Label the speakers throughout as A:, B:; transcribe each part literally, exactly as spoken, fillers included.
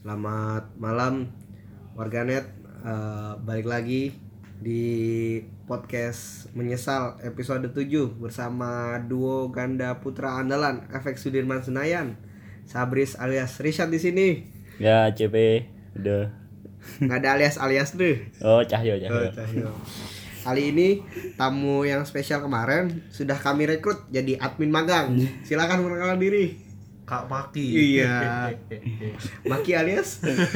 A: Selamat malam warganet, uh, balik lagi di podcast Menyesal episode tujuh bersama duo ganda putra andalan F X Sudirman Senayan, Sabris alias Rishad di sini.
B: Ya, C P udah.
A: Nggak ada alias-alias deh.
B: Oh, Cahyo, Cahyo.
A: Oh, Cahyo. Kali ini tamu yang spesial kemarin sudah kami rekrut jadi admin magang. Silakan perkenalkan diri.
C: Kak Maki.
A: Iya. Maki alias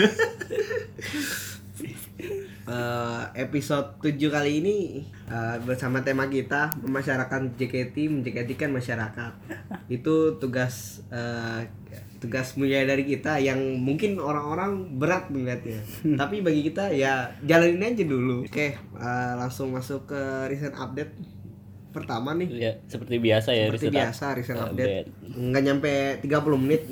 A: uh, episode tujuh kali ini uh, bersama tema kita memasyarakatkan J K T, men-J K T-kan masyarakat. Itu tugas uh, tugas mulia dari kita yang mungkin orang-orang berat melihatnya. Tapi bagi kita ya jalanin aja dulu. Oke, uh, langsung masuk ke recent update pertama nih.
B: Ya, seperti biasa ya,
A: Seperti
B: recent
A: biasa recent
B: update.
A: update. Nggak nyampe tiga puluh menit.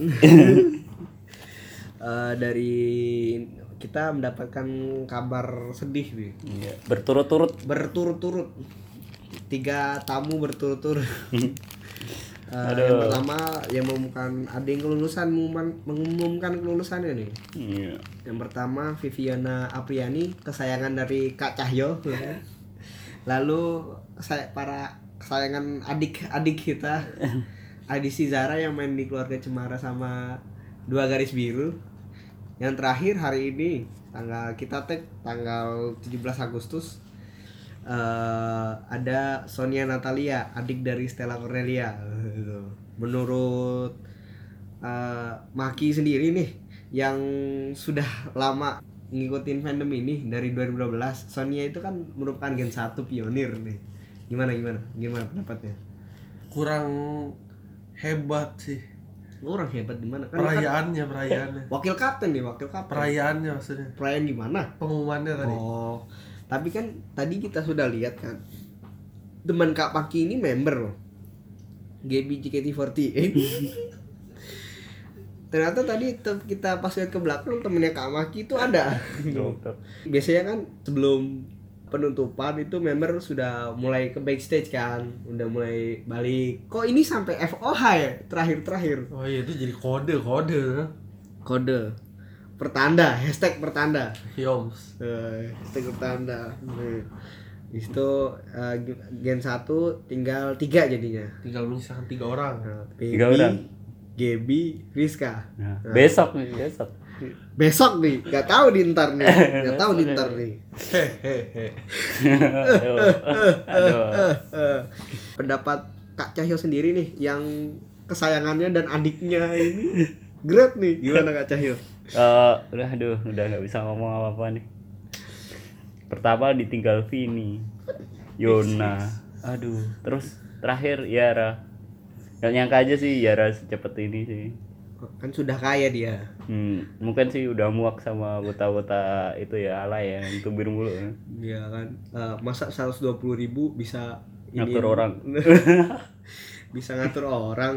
A: uh, dari kita mendapatkan kabar sedih nih.
B: Iya, berturut-turut.
A: Berturut-turut. Tiga tamu berturut-turut. Uh,
B: Aduh.
A: yang pertama yang mengumumkan ada yang kelulusan mengumumkan, mengumumkan kelulusannya nih.
B: Iya.
A: Yang pertama Viviana Apriani, kesayangan dari Kak Cahyo. Lalu saya para kesayangan adik-adik kita, Adisi Zara yang main di Keluarga Cemara sama Dua Garis Biru. Yang terakhir hari ini tanggal kita tag tanggal tujuh belas Agustus. Uh, ada Sonia Natalia, adik dari Stella Cornelia. Menurut uh, Maki sendiri nih yang sudah lama ngikutin fandom ini dari dua ribu dua belas, Sonia itu kan merupakan gen satu pionir nih. Gimana gimana? Gimana pendapatnya?
C: Kurang hebat sih.
A: Orang hebat di mana? Kan
C: Perayaannya, perayaannya.
A: wakil kapten nih, wakil kapten.
C: Perayaannya maksudnya.
A: Perayaan gimana?
C: Pengumumannya tadi.
A: Oh. Tapi kan tadi kita sudah lihat kan, teman Kak Maki ini member loh G B J K T empat delapan. Ternyata tadi te- kita pas lihat ke belakang temennya Kak Maki itu ada. Biasanya kan sebelum penutupan itu member sudah mulai ke backstage kan, udah mulai balik. Kok ini sampai F O H ya terakhir-terakhir?
C: Oh iya, itu jadi kode, kode.
A: Kode pertanda, hashtag pertanda.
C: Yoms.
A: Uh, hashtag pertanda. Nah, itu uh, gen satu tinggal tiga jadinya.
C: Tinggal menyisakan tiga orang.
A: Nah,
B: Tiga orang.
A: Gaby, Rizka.
B: Nah,
A: Nah,
B: besok nih, besok.
A: Besok nih, nggak tahu di ntar nih, nggak tahu di ntar nih.
C: Hehehe.
B: Aduh. Aduh.
A: Uh, pendapat Kak Cahyo sendiri nih, yang kesayangannya dan adiknya ini great nih. Gimana Kak Cahyo?
B: Uh, udah aduh, udah nggak bisa ngomong apa-apa nih. Pertama ditinggal Vini, Yona, aduh, terus terakhir Yara. Gak nyangka aja sih Yara secepat ini sih.
A: Kan sudah kaya dia.
B: Hmm, mungkin sih udah muak sama wota-wota itu ya, alay ya, yang tubir mulu.
A: Iya kan, uh, masa seratus dua puluh ribu bisa
B: Ngatur orang.
A: Bisa ngatur orang.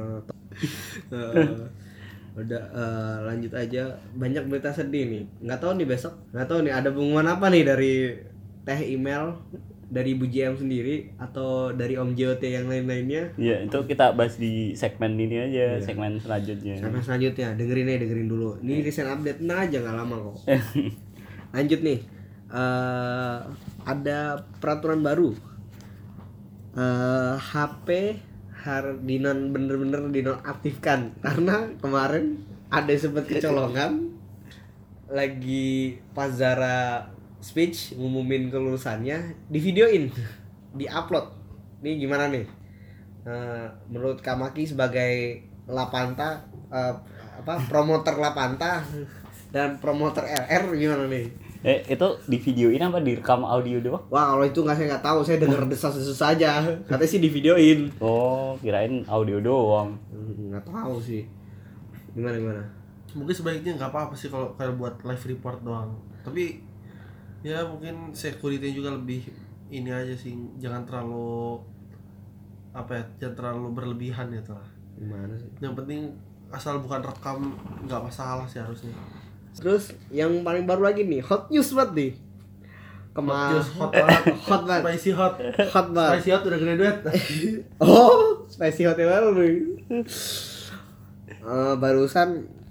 A: uh, udah uh, lanjut aja, banyak berita sedih nih. Nggak tahu nih besok, nggak tahu nih ada pengumuman apa nih dari teh email, dari Bu J M sendiri atau dari Om J O T yang lain-lainnya.
B: Iya, itu kita bahas di segmen ini aja,
A: Iya.
B: segmen selanjutnya.
A: Sampai selanjutnya dengerin aja, dengerin dulu. Ini recent update nah aja nggak lama kok. Lanjut nih, uh, ada peraturan baru. Uh, H P harus dinon bener-bener dinonaktifkan karena kemarin ada sempat kecolongan lagi pas Zara speech ngumumin kelulusannya, di videoin, di-upload. Nih gimana nih? Uh, menurut Kak Maki sebagai Lapanta, uh, apa promoter Lapanta dan promoter R R gimana nih?
B: Eh, itu di videoin apa direkam audio doang?
A: Wah, kalau itu nggak saya nggak tahu, saya dengar desas-desus saja. Katanya sih di videoin.
B: Oh, kirain audio doang.
A: Hmm, nggak tahu sih. Gimana gimana?
C: Mungkin sebaiknya nggak apa-apa sih kalau kayak buat live report doang. Tapi ya mungkin security juga lebih ini aja sih, jangan terlalu apa ya, jangan terlalu berlebihan ya lah.
A: Gimana sih?
C: Yang penting asal bukan rekam nggak masalah sih harusnya.
A: Terus yang paling baru lagi nih, hot news banget nih. Kemarin
C: hot banget,
A: hot banget,
C: spicy hot,
A: hot banget.
C: spicy hot udah graduate.
A: Oh, spicy hot baru nih. Uh, barusan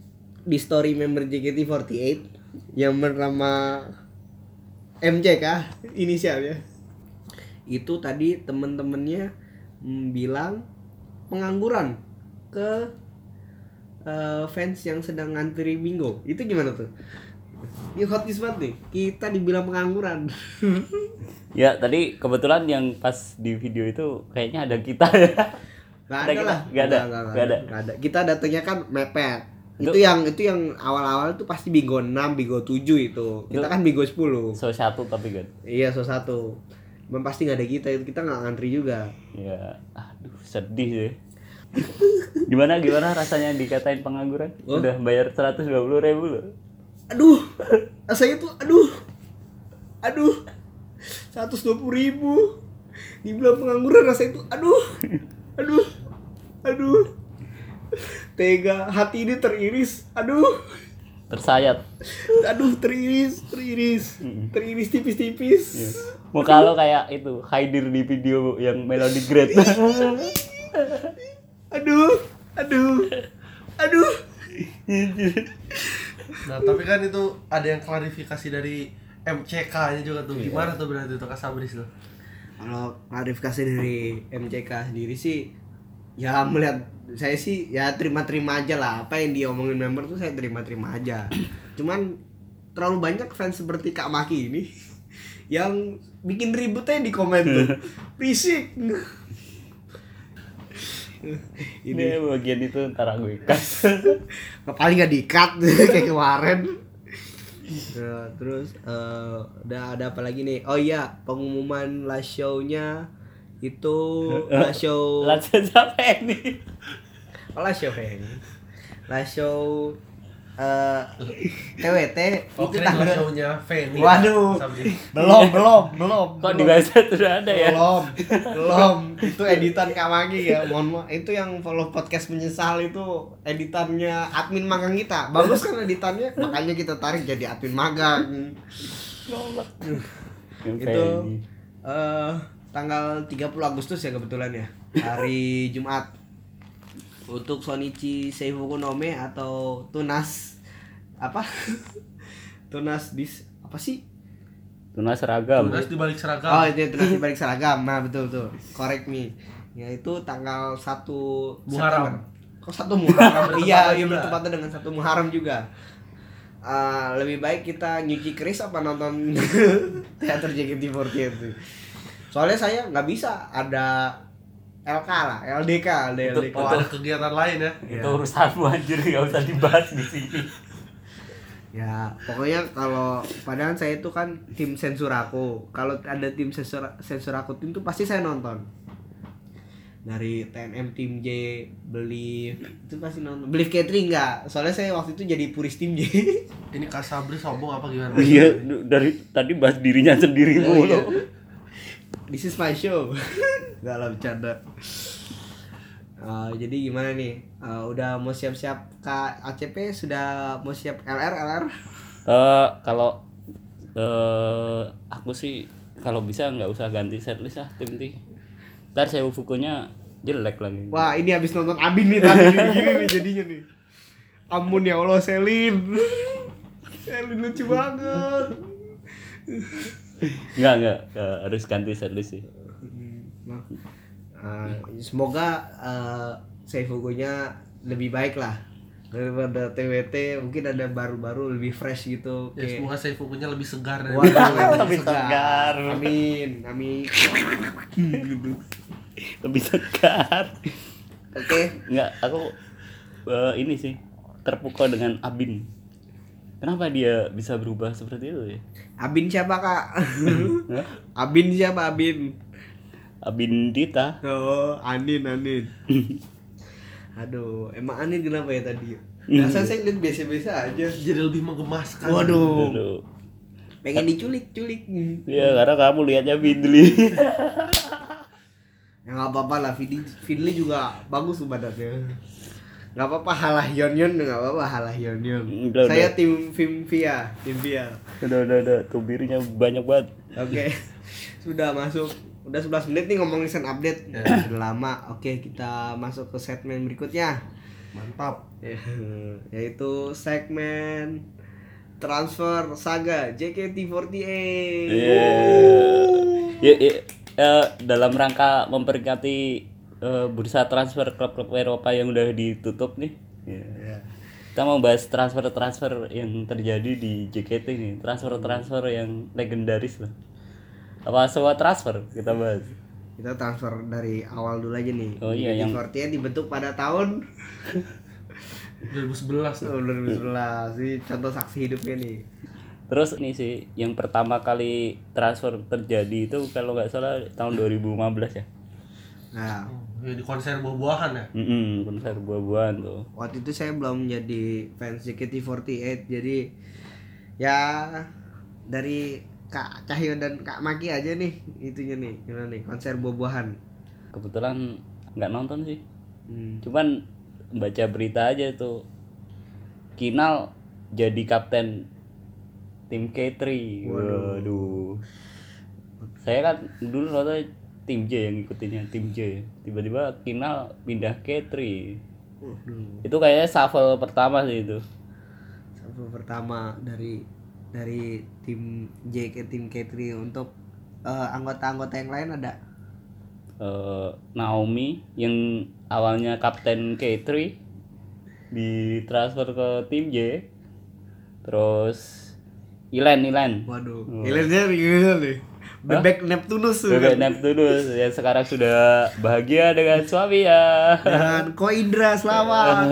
A: di story member J K T empat delapan yang bernama M C K inisialnya. Itu tadi temen-temennya mm, bilang pengangguran ke uh, fans yang sedang ngantri bingo. Itu gimana tuh? Ini hot news banget nih. Kita dibilang pengangguran.
B: Ya tadi kebetulan yang pas di video itu kayaknya ada kita ya.
A: Gak
B: Ada
A: ada
B: kita?
A: lah.
B: Gak ada?
A: Gak,
B: Gak ada?
A: Gak ada. Kita datangnya kan mepet. Itu,
B: Itu-
A: yang itu yang awal-awal tuh pasti bingo enam, bingo tujuh itu. Kita
B: Itu-
A: kan bingo sepuluh.
B: So satu tapi kan.
A: Iya, so satu. Memang pasti nggak ada kita, itu kita nggak ngantri juga.
B: Ya, aduh sedih sih. Gimana gimana rasanya dikatain pengangguran?
A: Oh?
B: Udah bayar seratus dua puluh ribu loh.
A: Aduh, rasanya tuh, aduh, aduh, seratus dua puluh ribu. Dibilang pengangguran rasanya tuh, aduh, aduh, aduh. Tega, hati ini teriris, aduh,
B: Tersayat.
A: aduh, teriris, teriris,
B: Mm.
A: teriris tipis-tipis.
B: Iya. Muka lo kayak itu Haidir di video yang Melody Great.
A: Aduh, aduh, aduh.
C: Nah tapi kan itu ada yang klarifikasi dari M C K-nya juga tuh. Gimana tuh berarti tuh Kak Sabris tuh?
A: Kalau klarifikasi dari M C K sendiri sih, ya melihat saya sih ya terima-terima aja lah. Apa yang diomongin member tuh saya terima-terima aja. Cuman terlalu banyak fans seperti Kak Maki ini yang bikin ributnya di komen tuh. Risik.
B: Ini bagian itu ntar aku ikat.
A: Paling gak di-cut kayak kemarin. Nah, terus eh, udah ada apa lagi nih? Oh iya, pengumuman last show-nya itu last show
B: Lanjut sampai ini.
A: oh, last show Heng. Last show eh T W T
C: Oke,
A: itu tanggal
C: show-nya Feni.
A: Waduh.
C: Sabris.
A: belum belum belum
B: Kok
A: belum.
B: di website sudah ada ya?
A: belum belum itu editan Kak Magi ya, mohon maaf itu yang follow podcast menyesal itu editannya admin magang kita, bagus kan editannya, makanya kita tarik jadi admin magang. Itu eh tanggal tiga puluh Agustus ya kebetulan ya, hari Jumat, untuk Shonichi Seifuku no Me atau Tunas apa Tunas dis apa sih.
B: Tunas seragam.
C: Tunas di balik seragam.
A: Oh itu tunas di balik seragam, nah betul betul, correct me. Ya itu tanggal satu
C: Muharram.
A: September. Kok satu Muharram? Iya, iya
C: juga.
A: bertepatan dengan satu Muharram juga. Ah, lebih baik kita nyuci keris apa nonton teater J K T empat delapan itu. Soalnya saya nggak bisa ada L K lah, L D K, ada L D K.
C: Oh, ada kegiatan lain ya.
A: Ya.
B: Itu urusanmu anjir, enggak usah dibahas di sini.
A: Ya, pokoknya kalau padahal saya itu kan tim sensor aku. Kalau ada tim sensor sensor aku tim itu pasti saya nonton. Dari T N M tim J, beli itu pasti nonton. Beli catering enggak? Soalnya saya waktu itu jadi puris tim J.
C: Ini Kak Sabris sombong apa gimana?
B: Iya, dari tadi bahas dirinya sendiri
A: Oh,
B: mulu.
A: iya. This is my show. Enggak lah, bercanda. Uh, jadi gimana nih? Uh, udah mau siap-siap Kak A C P, sudah mau siap L R L R?
B: Eh kalau eh aku sih kalau bisa nggak usah ganti setlist ah tim T. Ntar saya bukunya jelek lagi.
A: Wah, ini habis nonton Abin nih tadi gini nih jadinya nih. Ampun ya Allah, Selin. Selin lucu banget.
B: Enggak enggak eh, harus ganti setlist sih.
A: Nah, uh, semoga uh, Seifukunya lebih baik lah daripada T W T, mungkin ada baru-baru lebih fresh gitu.
C: Ya,
A: Kayak
C: semoga saya fokusnya lebih segar dari
A: waduh,
B: Lebih segar.
A: Amin, amin.
B: Lebih segar.
A: Oke.
B: Enggak, aku eh, ini sih terpukau dengan Abin. Kenapa dia bisa berubah seperti itu ya?
A: Abin siapa, Kak?
B: Hah?
A: Abin siapa, Abin?
B: Abin Dita.
A: Oh, Anin, Anin. Aduh, emang Anin kenapa ya tadi? Rasa saya lihat biasa-biasa aja.
C: jadi lebih menggemaskan.
A: Waduh,
B: Aduh.
A: pengen diculik-culik.
B: Ya karena kamu lihatnya Fidli.
A: Ya nggak apa-apa lah, Fidli, Fidli juga bagus badannya. Nggak apa-apa, halah Yon Yon, nggak apa-apa halah Yon Yon.
B: Udah,
A: Saya
B: udah.
A: tim Vim Via, tim Via.
B: Udah udah udah tubirnya banyak banget.
A: Oke, sudah masuk. Udah sebelas menit nih ngomongin set update.
C: Ya.
A: Udah lama. Oke, kita masuk ke segmen berikutnya.
C: Mantap.
A: Ya, yaitu segmen transfer saga J K T empat delapan.
B: Iya. Ya, ya, eh, dalam rangka memperingati eh, bursa transfer klub-klub Eropa yang udah ditutup nih. Ya.
A: Ya.
B: Kita mau bahas transfer-transfer yang terjadi di J K T nih, transfer-transfer yang legendaris lah. Apa semua transfer kita bahas?
A: Kita transfer dari awal dulu aja nih.
B: Oh iya,
A: J K T
B: yang-
A: empat delapan dibentuk pada tahun
C: dua ribu sebelas tuh.
A: dua ribu sebelas. Ini contoh saksi hidupnya nih.
B: Terus ini sih yang pertama kali transfer terjadi itu kalau nggak salah tahun dua ribu lima belas ya.
A: Nah,
C: Ya, di konser buah-buahan ya.
B: Mm konser buah-buahan tuh.
A: waktu itu saya belum jadi fans J K T empat delapan, jadi ya dari Kak Cahyo dan Kak Maki aja nih itunya nih, gimana nih konser buah-buahan.
B: Kebetulan nggak nonton sih.
A: Hmm.
B: Cuman baca berita aja tuh. Kinal jadi kapten tim K tiga. Waduh. Saya kan dulu nonton tim J yang ngikutinnya tim J. Tiba-tiba Kinal pindah K tiga.
A: Waduh.
B: Itu kayaknya shuffle pertama sih itu.
A: Sampai pertama dari dari tim J ke tim K tiga untuk eh, anggota-anggota yang lain ada.
B: Eh, Naomi yang awalnya kapten K tiga ditransfer ke tim J. Terus Ilen Ilen.
A: Waduh,
B: Oh.
A: Ilennya gimana nih? Bebek Neptunus tuh
B: Bebek
A: kan.
B: Neptunus yang sekarang sudah bahagia dengan suaminya.
A: Dan Ko Indra selamat.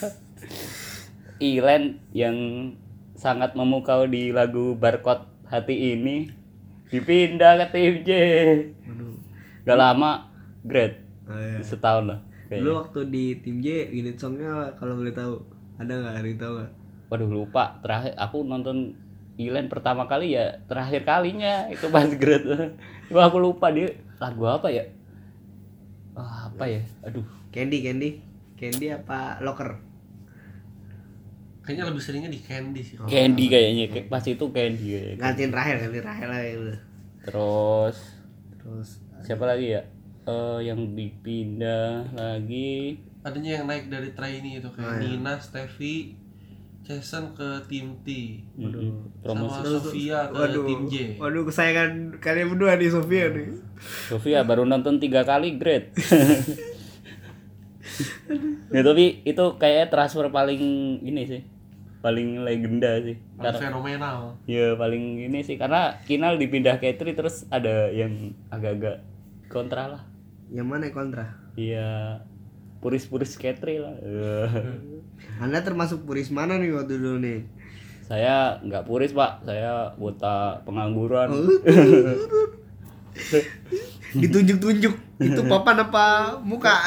B: Ilen yang sangat memukau di lagu Barcode Hati Ini dipindah ke tim J.
A: Waduh.
B: Gak lama grade
A: Oh, iya.
B: setahun lah
A: Dulu
B: kayaknya.
A: waktu di tim J unit songnya kalau boleh tahu ada nggak? Ada yang tahu nggak?
B: Waduh lupa terakhir aku nonton Ilen pertama kali ya terakhir kalinya itu pas grade. Cuma aku lupa dia lagu apa ya? Ah, apa ya? Aduh.
A: Candy Candy Candy apa Locker?
C: Kayaknya lebih seringnya di Candy sih.
B: Candy kayaknya kayak pas itu Candy kayaknya.
A: Gantiin Rahel, gantiin Rahel lah itu.
B: Terus
A: Terus
B: siapa lagi ya? Eh yang dipindah lagi
C: Adanya yang naik dari trainee itu kayak
A: Oh, iya.
C: Nina, Steffi, Jason ke tim T.
B: Waduh,
C: Sama
B: promosi
C: Sofia ke tim J.
A: Waduh kesayangan kalian berdua nih Sofia nih.
B: Sofia baru nonton tiga kali grade. Ya tapi itu kayak transfer paling ini sih. Paling legenda sih.
C: Paling
B: Karena
C: fenomenal.
B: ya paling ini sih karena Kinal dipindah ke Tri terus ada yang agak-agak kontra lah.
A: Yang mana yang kontra?
B: Iya puris-puris Ketri lah. Eh,
A: Anda termasuk puris mana nih waktu dulu nih?
B: saya nggak puris pak, saya buta pengangguran.
A: Ditunjuk-tunjuk itu papan apa muka?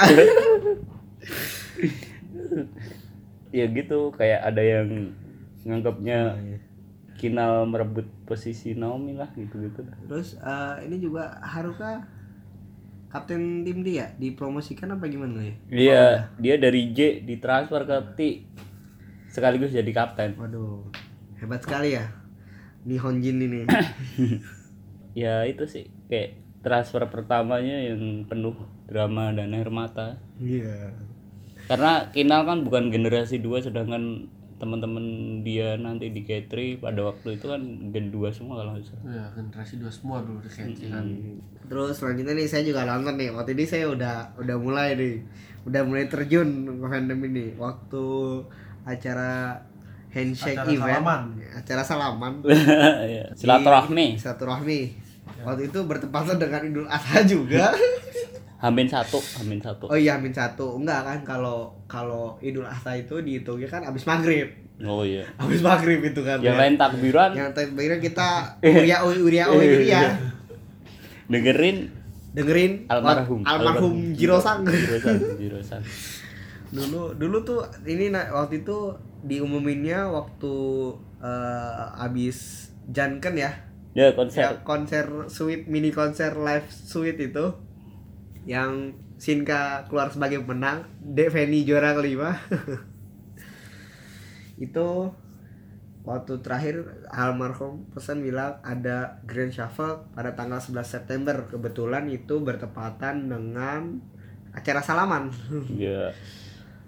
B: Ya gitu kayak ada yang nganggapnya Kinal merebut posisi Naomi lah gitu-gitu lah.
A: Terus eh, ini juga Haruka kapten tim dia dipromosikan apa gimana ya?
B: Iya, dia dari J ditransfer ke T sekaligus jadi kapten.
A: Waduh, hebat sekali ya Nihonjin ini.
B: Ya itu sih kayak transfer pertamanya yang penuh drama dan air mata.
A: Iya.
B: Karena Kinal kan bukan generasi dua sedangkan teman-teman dia nanti di K tiga pada waktu itu kan gen dua semua kalau nggak salah.
C: Ya, generasi dua semua dulu di Kenji kan.
A: Terus selanjutnya nih saya juga nonton nih. Waktu ini saya udah udah mulai nih. Udah mulai terjun ke fandom ini. Waktu acara handshake
C: Acara
A: event,
C: salaman.
A: acara salaman.
B: Ya, silaturahmi.
A: Di- Silaturahmi. Waktu itu bertepatan dengan Idul Adha juga.
B: Hamin satu, Hamin satu.
A: Oh iya, Amin satu. Enggak kan kalau kalau Idul Adha itu dihitungnya kan abis maghrib.
B: Oh iya.
A: Abis maghrib itu kan.
B: Yang
A: ya.
B: lain takbiran
A: Yang terakhir kita uria uria uria ya.
B: dengerin
A: Dengerin
B: almarhum.
A: almarhum Jiro-san.
B: Jiro-san, Jiro-san.
A: Dulu dulu tuh ini nah, waktu itu diumuminnya waktu eh, abis Janken ya.
B: Ya konser.
A: Ya, konser suite mini konser live suite itu yang Shinka keluar sebagai pemenang, Deveni juara kelima. Itu waktu terakhir almarhum pesan bilang ada Grand Shuffle pada tanggal sebelas September. Kebetulan itu bertepatan dengan acara salaman.
B: Ya.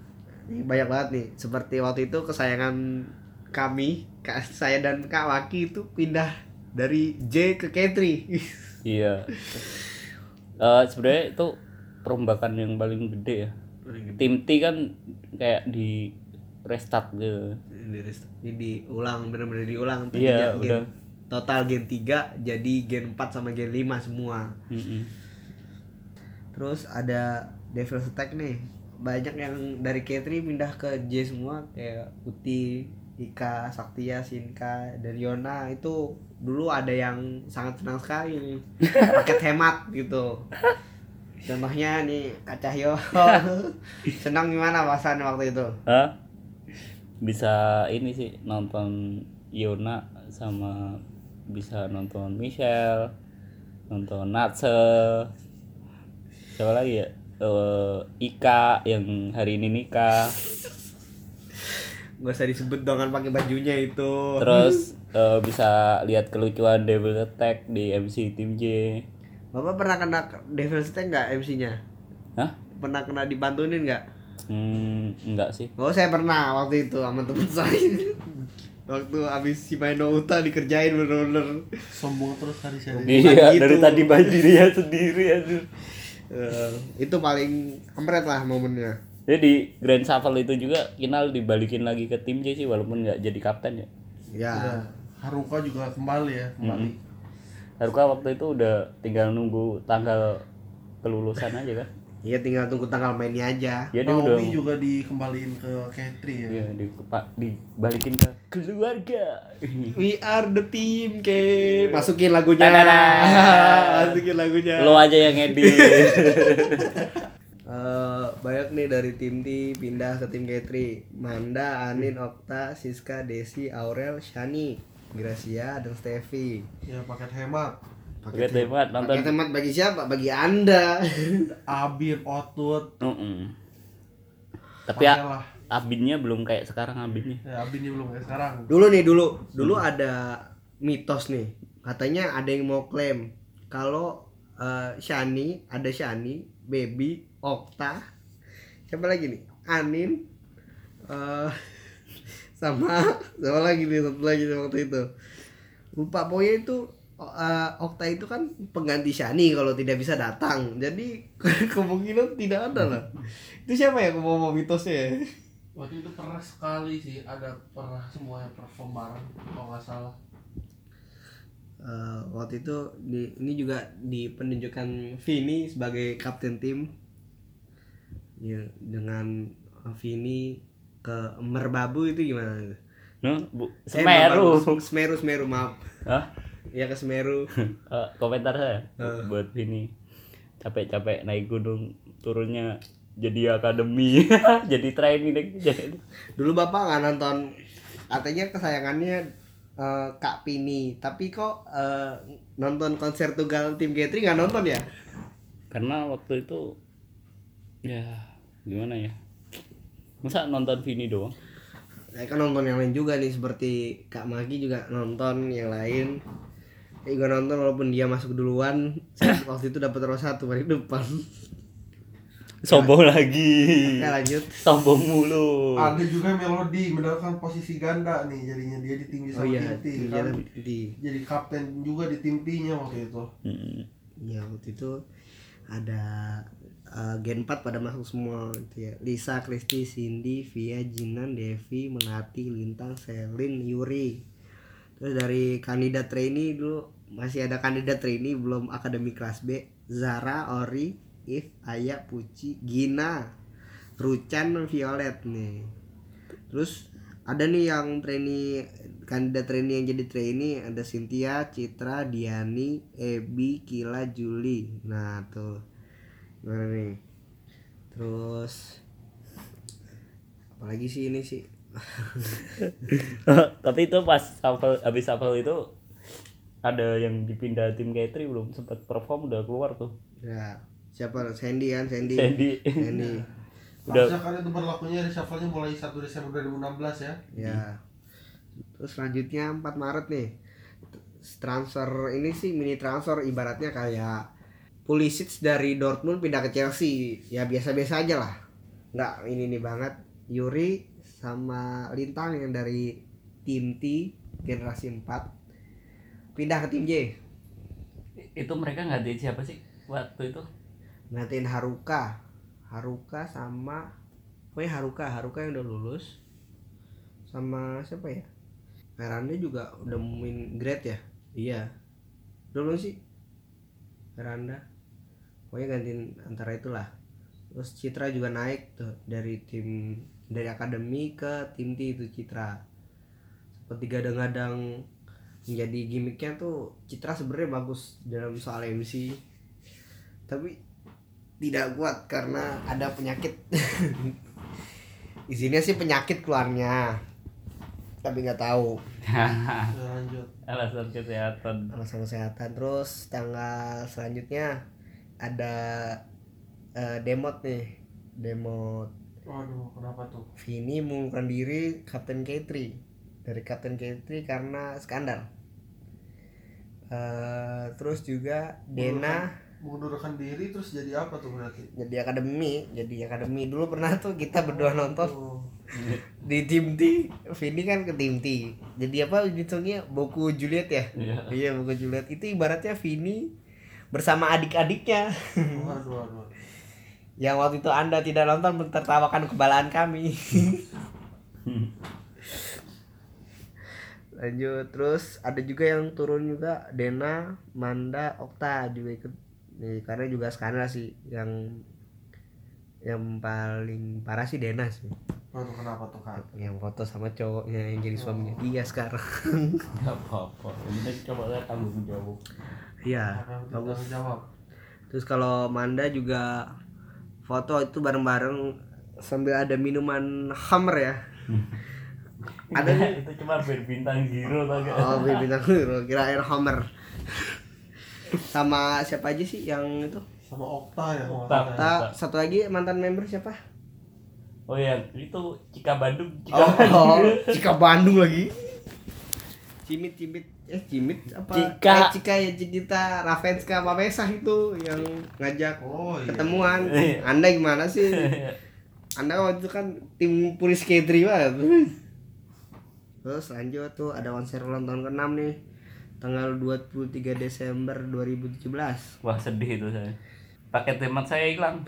A: Nih, banyak banget nih. Seperti waktu itu kesayangan kami, Kak, saya dan Kak Waki itu pindah dari J ke K tiga.
B: Iya. Eh sebenarnya itu perombakan yang paling gede ya. Tim T kan kayak di restart gitu.
A: Ini diulang, bener-bener diulang.
B: Iya,
A: Tadinya
B: udah.
A: gen- total gen tiga jadi gen empat sama gen lima semua.
B: Mm-mm.
A: Terus ada Devil's Attack nih. Banyak yang dari K tiga pindah ke J semua, kayak Uti, Ika, Saktia, Shinka, dan Yona. Itu dulu ada yang sangat senang sekali nih. Paket hemat gitu. Contohnya nih Kak Cahyo. Senang gimana pasannya waktu itu?
B: Hah? Bisa ini sih nonton Yona sama bisa nonton Michelle, nonton Natsel, siapa lagi ya? Eh, Ika yang hari ini nikah.
A: Gak usah disebut dong kan pakai bajunya itu.
B: Terus eh, bisa lihat kelucuan Devil Attack di M C Tim J.
A: Bapak pernah kena Devil's Attack nggak M C-nya?
B: Hah?
A: Pernah kena dibantuin nggak?
B: Hmm, enggak sih.
A: Oh, saya pernah waktu itu sama temen saya. Waktu abis si Maino Uta dikerjain bener-bener.
C: Sombong terus hari saya.
B: Iya,
A: gitu.
B: dari tadi baju dia sendiri aduh.
A: Eh, itu paling kempret lah momennya.
B: Jadi di Grand Shuffle itu juga Kinal dibalikin lagi ke tim J sih walaupun nggak jadi kapten ya.
A: Ya.
C: Ya, Haruka juga kembali ya, kembali.
B: Haruka waktu itu udah tinggal nunggu tanggal kelulusan aja kan.
A: Iya, tinggal tunggu tanggal mainnya aja.
B: Ya dia udah
C: Naomi juga dikembaliin ke K tiga ya.
B: ya, di, pak, dibalikin ke keluarga.
A: We are the team, ke masukin lagunya.
B: Tadada.
A: Masukin lagunya.
B: Lo aja yang edit.
A: Eh, banyak nih dari tim T pindah ke tim K tiga. Manda, Anin, Okta, Siska, Desi, Aurel, Shani, Gracia, dan Steffi.
C: Ya paket hemat.
B: Oke, teman nonton.
A: Pakai temat bagi siapa? Bagi Anda.
C: Abir, Otut.
B: Mm-mm. Tapi ya,
C: Pakailah.
B: Abinnya belum kayak sekarang Abinnya.
C: Ya Abir ini belum kayak sekarang.
A: Dulu nih, dulu. Dulu ada mitos nih. Katanya ada yang mau klaim kalau eh, Shani, ada Shani, Baby, Okta, siapa lagi nih? Anin, eh sama sama lagi nih, satu lagi nih waktu itu. Lupa pokoknya itu eh, Okta itu kan pengganti Shani kalau tidak bisa datang. Jadi kemungkinan tidak ada lah. Itu siapa ya ngomong mitosnya ya?
C: Waktu itu pernah sekali sih, ada pernah semuanya perform bareng kalau nggak salah.
A: Eh, waktu itu di, ini juga di penunjukan Vini sebagai kapten tim ya, dengan Vini ke Merbabu itu gimana?
B: No, Bu,
A: Eh,
B: Semeru.
A: Merbabu. Semeru, Semeru maaf.
B: Hah?
A: Ya ke Semeru.
B: Eh, komentar saya
A: Eh.
B: buat ini capek-capek naik gunung turunnya jadi akademi jadi training deh jadi
A: Dulu Bapak nggak nonton, katanya kesayangannya eh, Kak Pini, tapi kok eh, nonton konser tunggal tim K tiga nggak nonton ya?
B: karena waktu itu ya gimana ya masa nonton Vini doang.
A: Saya kan nonton yang lain juga nih, seperti Kak Magi juga nonton yang lain. Eh, gue nonton walaupun dia masuk duluan. Saya waktu itu dapat row satu paling depan.
B: Sombong lagi.
A: Oke, lanjut.
B: Sombong mulu.
C: Ada juga Melody mendapatkan posisi ganda nih, jadinya dia di tim
A: Oh
C: sama
A: iya,
C: tim T
A: tim
C: kan.
A: jalan di.
C: Jadi kapten juga di tim T-nya waktu itu.
B: Mm.
A: Ya waktu itu ada eh, Gen empat pada masuk semua gitu ya. Lisa, Kristi, Cindy, Via, Jinan, Devi, Melati, Lintang, Selin, Yuri. Terus dari kandidat trainee dulu masih ada kandidat trainee belum akademi kelas B. Zara, Ori, If, Aya, Puci, Gina, Rucan, Violet nih. Terus ada nih yang trainee, kandidat trainee yang jadi trainee ada Cynthia, Citra, Diani, Ebi, Kila, Juli. Nah tuh gimana nih. Terus apalagi sih ini sih.
B: Tapi itu pas shuffle habis shuffle itu ada yang dipindah tim K tiga belum sempat perform udah keluar tuh.
A: Ya siapa? Sandy kan, Sandy.
B: Sandy.
A: Sandy.
B: Udah.
C: Harusnya kan itu berlakunya reshuffle-nya mulai satu Desember dua ribu enam belas ya.
A: Ya. Terus selanjutnya empat Maret nih. Transfer ini sih mini transfer, ibaratnya kayak Pulisic dari Dortmund pindah ke Chelsea. Ya biasa-biasa aja lah. Nggak ini nih banget. Yuri sama Lintang yang dari tim T generasi empat pindah ke tim J.
B: Itu mereka gantiin siapa sih waktu itu?
A: Gantiin Haruka. Haruka sama pokoknya Haruka, Haruka yang udah lulus. Sama siapa ya? Miranda juga udah main grade ya? Iya. Dulu sih Miranda. Pokoknya gantiin antara itulah. Terus Citra juga naik tuh dari tim dari akademi ke tim T itu Citra. Seperti gadang-gadang menjadi gimmicknya tuh Citra sebenarnya bagus dalam soal M C. Tapi tidak kuat karena ada penyakit. Izinnya sih penyakit keluarnya. Tapi nggak tahu.
C: Ya, lanjut.
B: Alasan kesehatan.
A: Alasan kesehatan. Terus tanggal selanjutnya ada uh, demot nih. Demot
C: Waduh, kenapa tuh?
A: Vini mengundurkan diri Kapten K tiga dari Kapten K tiga karena skandal. Uh, terus juga Dena
C: Mengundurkan diri terus jadi apa tuh berarti?
A: jadi akademi, jadi akademi dulu pernah tuh kita berdua nonton
C: Oh.
A: di tim T. Vini kan ke tim T. Jadi apa judulnya Boku Juliet ya?
B: Iya.
A: Iya Boku Juliet itu ibaratnya Vini bersama adik-adiknya.
C: Waduh, waduh.
A: Yang waktu itu Anda tidak nonton mentertawakan kebalaan kami. Lanjut, terus ada juga yang turun juga Dena, Manda, Okta juga ikut. Nih, karena juga skandal sih yang yang paling parah sih Dena sih.
C: Waduh, kenapa tuh Kak?
A: Yang foto sama cowoknya yang jadi suaminya dia sekarang.
B: Gak apa-apa. Ini coba lihat tanggung jawab.
A: Iya,
C: Apa yang
A: bagus.
C: tidak jawab?
A: Terus kalau Manda juga foto itu bareng-bareng sambil ada minuman Hammer ya. Ada nih.
B: Itu cuma berbintang zero tau gak?
A: Oh, bintang biru, kira air Hammer. Sama siapa aja sih yang itu?
C: Sama Okta ya.
B: Okta.
C: Okta.
A: Kita satu lagi mantan member siapa?
B: Oh ya, itu Cika Bandung. Cika
A: Oh,
B: Bandung.
A: oh, Cika Bandung lagi. Cimit Cimit eh Cimit apa?
B: Cika.
A: Eh, Cika ya Cikita Ravenska Pamesah itu yang ngajak
C: Oh iya.
A: ketemuan.
B: Iya.
A: Anda gimana sih? Anda waktu itu kan tim Puris K tiga banget. Terus lanjut tuh ada konser ulang tahun keenam nih. Tanggal dua puluh tiga Desember dua ribu tujuh belas.
B: Wah sedih itu saya. Paket hemat saya hilang.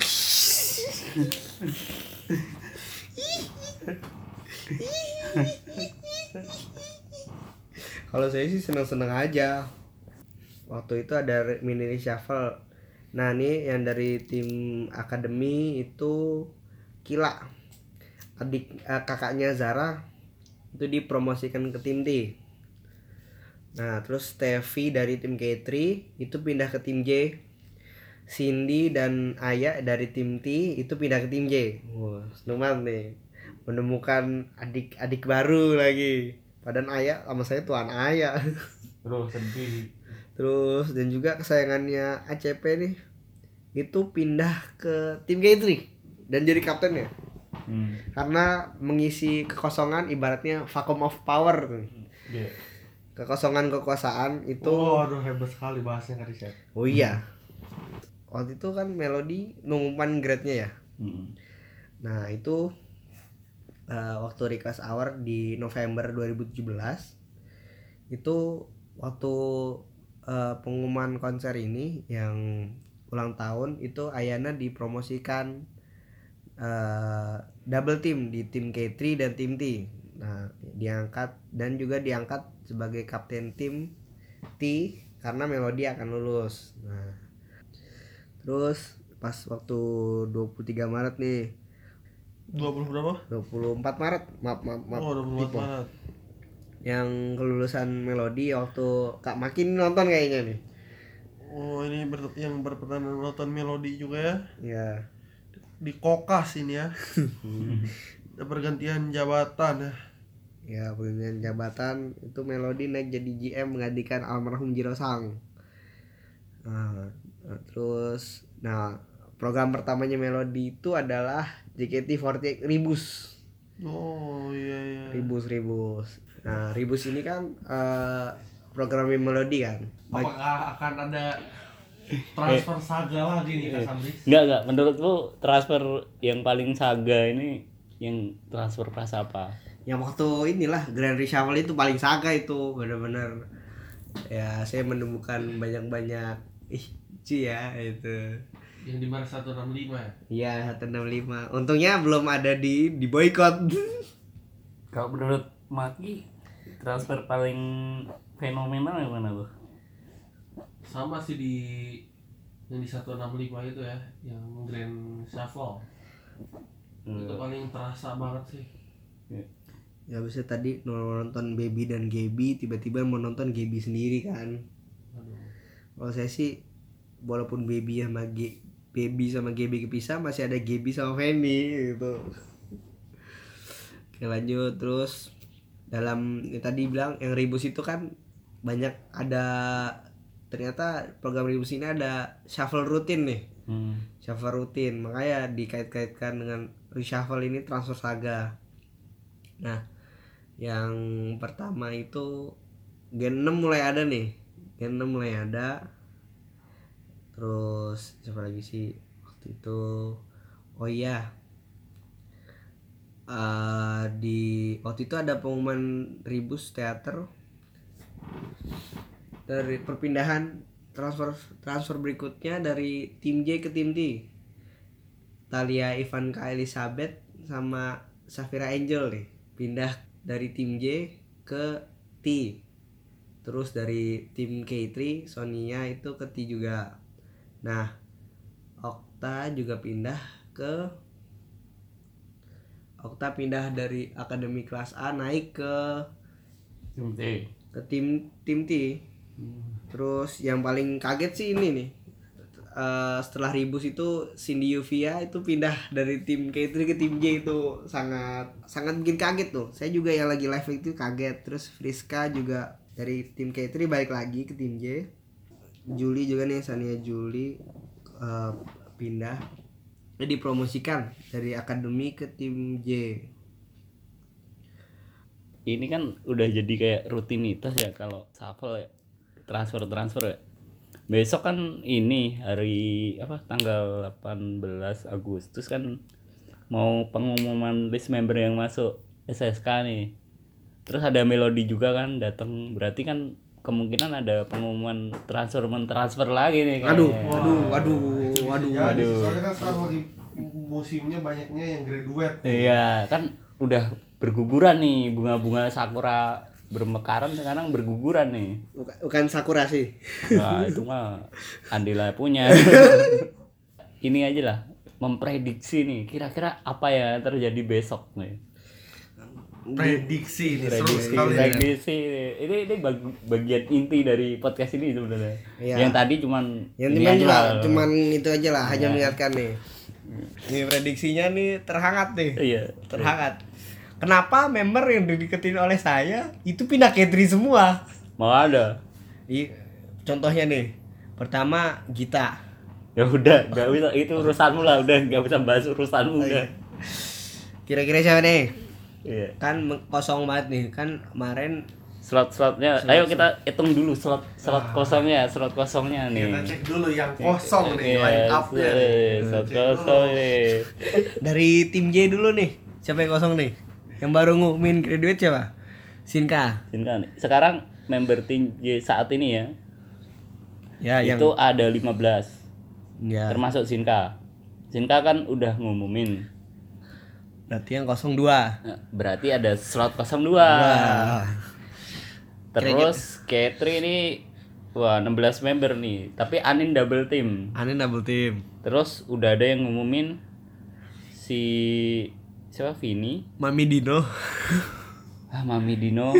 A: Kalau saya sih seneng-seneng aja. Waktu itu ada re- mini reshuffle. Nah ini yang dari tim akademi itu Kila, adik eh, kakaknya Zara itu dipromosikan ke tim T. Nah terus Steffi dari tim K tiga itu pindah ke tim J. Cindy dan Aya dari tim T itu pindah ke tim J. Wah seneng banget nih menemukan adik-adik baru lagi. Padahal Aya sama saya tuan Aya.
B: Bro sedih.
A: Terus dan juga kesayangannya A C P nih itu pindah ke tim K tiga dan jadi kaptennya.
B: Hmm.
A: Karena mengisi kekosongan ibaratnya vacuum of power tuh.
B: Iya.
A: Kekosongan kekuasaan itu.
C: Oh, aduh hebat sekali bahasnya Kak Riset.
A: Oh iya. Waktu itu kan Melody ngumuman grade-nya ya.
B: Hmm.
A: Nah, itu uh, waktu request hour di November dua ribu tujuh belas itu waktu uh, pengumuman konser ini yang ulang tahun itu Ayana dipromosikan uh, double team di tim K tiga dan tim T. Nah, diangkat dan juga diangkat sebagai kapten tim T karena Melody akan lulus. Nah, terus pas waktu dua puluh tiga Maret nih,
C: dua puluh berapa?
A: dua puluh empat Maret, maaf maaf maaf.
C: Oh, dua puluh empat
A: Tipo.
C: Maret.
A: Yang kelulusan Melody waktu Kak Makin nonton kayaknya nih.
C: Oh, ini ber- yang berpertandingan nonton Melody juga ya.
A: Ya.
C: Di Kokas ini ya. Ada pergantian jabatan ya.
A: Ya, pergantian jabatan itu Melody naik jadi G M menggantikan almarhum Jiro Sang. Nah, nah, terus nah program pertamanya Melody itu adalah J K T empat delapan Ribus.
C: Oh iya iya.
A: Ribus Ribus. Nah, Ribus ini kan uh, programnya Melody kan.
C: Apakah akan ada transfer saga lagi nih Kak Samri?
B: Enggak enggak, menurutku transfer yang paling saga ini yang transfer pas apa?
A: Yang waktu inilah Grand Reshuffle itu paling saga itu benar-benar ya saya menemukan banyak-banyak ih Ci ya itu.
C: Yang di Maret seratus enam puluh lima ya?
A: Iya seratus enam puluh lima. Untungnya belum ada di di boykot.
B: Kalau menurut Maki transfer paling fenomenal yang mana tuh?
C: Sama sih di yang di seratus enam puluh lima itu ya, yang Grand Shuffle.
B: Hmm.
C: Itu paling terasa banget sih.
A: Ya bisa tadi nonton Baby dan Gaby tiba-tiba mau nonton Gaby sendiri kan.
C: Aduh.
A: Kalau saya sih walaupun Baby sama G, Baby sama Gaby kepisah masih ada Gaby sama Fanny gitu. Oke lanjut terus dalam yang tadi bilang yang Rebus itu kan banyak ada ternyata program Rebus ini ada shuffle rutin nih.
B: Hmm.
A: Shuffle rutin makanya dikait-kaitkan dengan reshuffle ini transfer saga. Nah yang pertama itu Gen enam mulai ada nih. Gen enam mulai ada. Terus siapa lagi sih waktu itu? Oh iya. Uh, di waktu itu ada pengumuman Rebus Theater dari perpindahan transfer transfer berikutnya dari tim J ke tim T. Talia Ivanka Elizabeth sama Safira Angel nih pindah dari tim J ke T. Terus dari tim K tiga Sonia itu ke T juga. Nah, Okta juga pindah ke Okta pindah dari akademi kelas A naik ke
B: Tim T.
A: ke tim tim T. Terus yang paling kaget sih ini nih. Uh, setelah Rebus itu Cindy Yuvia itu pindah dari tim K tiga ke tim J itu sangat sangat bikin kaget tuh. Saya juga yang lagi live itu kaget. Terus Friska juga dari tim K tiga balik lagi ke tim J. Juli juga nih Sania Juli uh, pindah jadi dipromosikan dari akademi ke tim J.
B: Ini kan udah jadi kayak rutinitas ya kalau shuffle ya. Transfer-transfer ya. Besok kan ini hari apa tanggal delapan belas Agustus kan mau pengumuman list member yang masuk S S K nih. Terus ada Melody juga kan datang. Berarti kan kemungkinan ada pengumuman transfer mentransfer lagi nih kayaknya.
A: Aduh, aduh, aduh, waduh,
C: Ya,
B: waduh.
C: soalnya kan sekarang lagi musimnya banyaknya yang graduate.
B: Iya, kan udah berguguran nih bunga-bunga sakura bermekaran sekarang berguguran nih.
A: Bukan, bukan Sakura sih.
B: Nah, itu mah Andila punya. Ini aja lah memprediksi nih kira-kira apa ya terjadi besok nih.
C: Prediksi ini seru
B: Prediksi,
C: sekali.
B: prediksi. Ini ini bag- bagian inti dari podcast ini sebenarnya.
A: Iya.
B: Yang tadi cuman
A: Yang
B: ini
A: cuman
B: aja
A: lah,
B: lah.
A: cuman itu aja lah, hanya
B: Iya.
A: mengingatkan nih. Ini prediksinya nih terhangat nih.
B: Iya.
A: Terhangat. Kenapa member yang dideketin oleh saya itu pindah K tiga semua?
B: Mau ada.
A: I, contohnya nih. Pertama Gita.
B: Ya udah, enggak bisa itu urusanmu lah, udah enggak bisa bahas urusanmu udah.
A: Kira-kira siapa nih?
B: Iya.
A: Kan meng- kosong banget nih. Kan kemarin
B: Slot-slotnya, ayo kita hitung dulu slot slot kosongnya, slot kosongnya nih.
C: Kita cek dulu yang kosong nih,
B: Iya,
C: line up-nya.
B: eh, slot
C: Cek
B: kosong
C: dulu.
B: nih.
A: dari tim J dulu nih. Siapa yang kosong nih? Yang baru ngumumin graduate siapa? Sinka.
B: Sinka nih. Sekarang member tim J saat ini ya,
A: Ya,
B: itu ada lima belas.
A: ya.
B: Termasuk Sinka. Sinka kan udah ngumumin.
A: Berarti yang kosong dua.
B: Nah, berarti ada slot kosong dua.
A: Wah.
B: Terus K tiga ini wah enam belas member nih, tapi Anin double team.
A: Aneh double team.
B: Terus udah ada yang ngumumin si siapa Vini,
A: Mami Dino.
B: ah Mami Dino.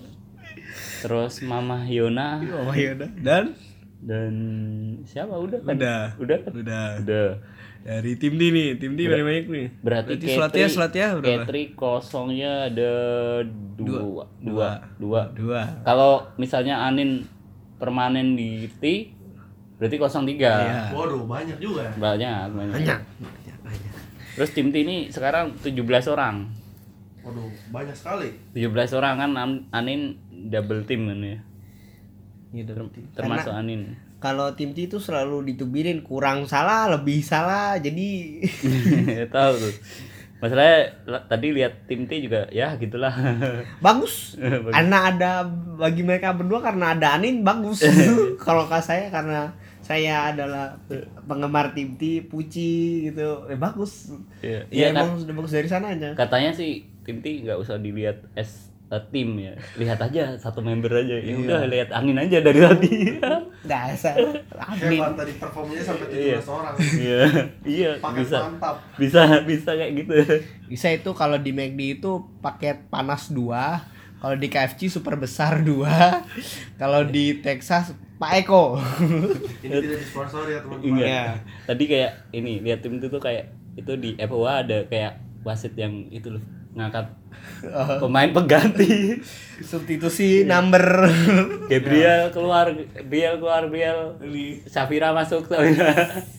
B: Terus Mama Yona
A: Oh ya udah. Dan
B: dan siapa udah kan?
A: Udah.
B: Udah kan?
A: udah.
B: Udah.
A: Dari tim D nih, tim D paling banyak nih.
B: Berarti,
A: slotnya slotnya berapa?
B: K tiga kosongnya ada dua. Dua. Dua.
A: Dua.
B: Kalau misalnya Anin permanen di T, berarti kosong tiga.
A: Iya.
C: Waduh, banyak juga ya.
B: Banyak, banyak.
A: Banyak. Banyak.
B: Terus tim T ini sekarang tujuh belas orang.
C: Waduh, banyak sekali.
B: tujuh belas orang kan An- Anin double team kan ya.
A: Iya, double team.
B: Termasuk
A: Karena
B: Anin.
A: kalau tim T itu selalu ditubirin kurang salah, lebih salah. Jadi
B: Tahu tuh. Masalahnya la- tadi lihat tim T juga ya gitulah.
A: Bagus.
B: Bagus.
A: Karena ada bagi mereka berdua karena ada Anin bagus. Kalau ke saya karena saya adalah penggemar tim T, Puci gitu. Eh bagus.
B: Iya,
A: Ya
B: iya kan.
A: emang sudah bagus dari sananya.
B: Katanya sih tim T nggak usah dilihat as a tim ya, lihat aja satu member aja. Ya
A: Iya.
B: udah lihat Angin aja dari tadi.
A: Dasar Anin.
C: Hebat tadi performanya sampai tujuh belas orang.
B: Iya, iya
C: Paket
B: bisa,
C: mantap.
B: bisa, bisa kayak gitu.
A: Bisa itu kalau di McD itu paket panas dua, kalau di K F C super besar dua, kalau di Texas Pak Eko.
C: Ini tidak disponsori ya teman-teman.
B: Enggak.
A: Iya.
B: Tadi kayak ini lihat tim itu tuh kayak itu di F O A ada kayak wasit yang itu loh ngangkat pemain pengganti.
A: Substitusi number.
B: Gabriel keluar, Biel keluar, Biel, Safira masuk, Safira.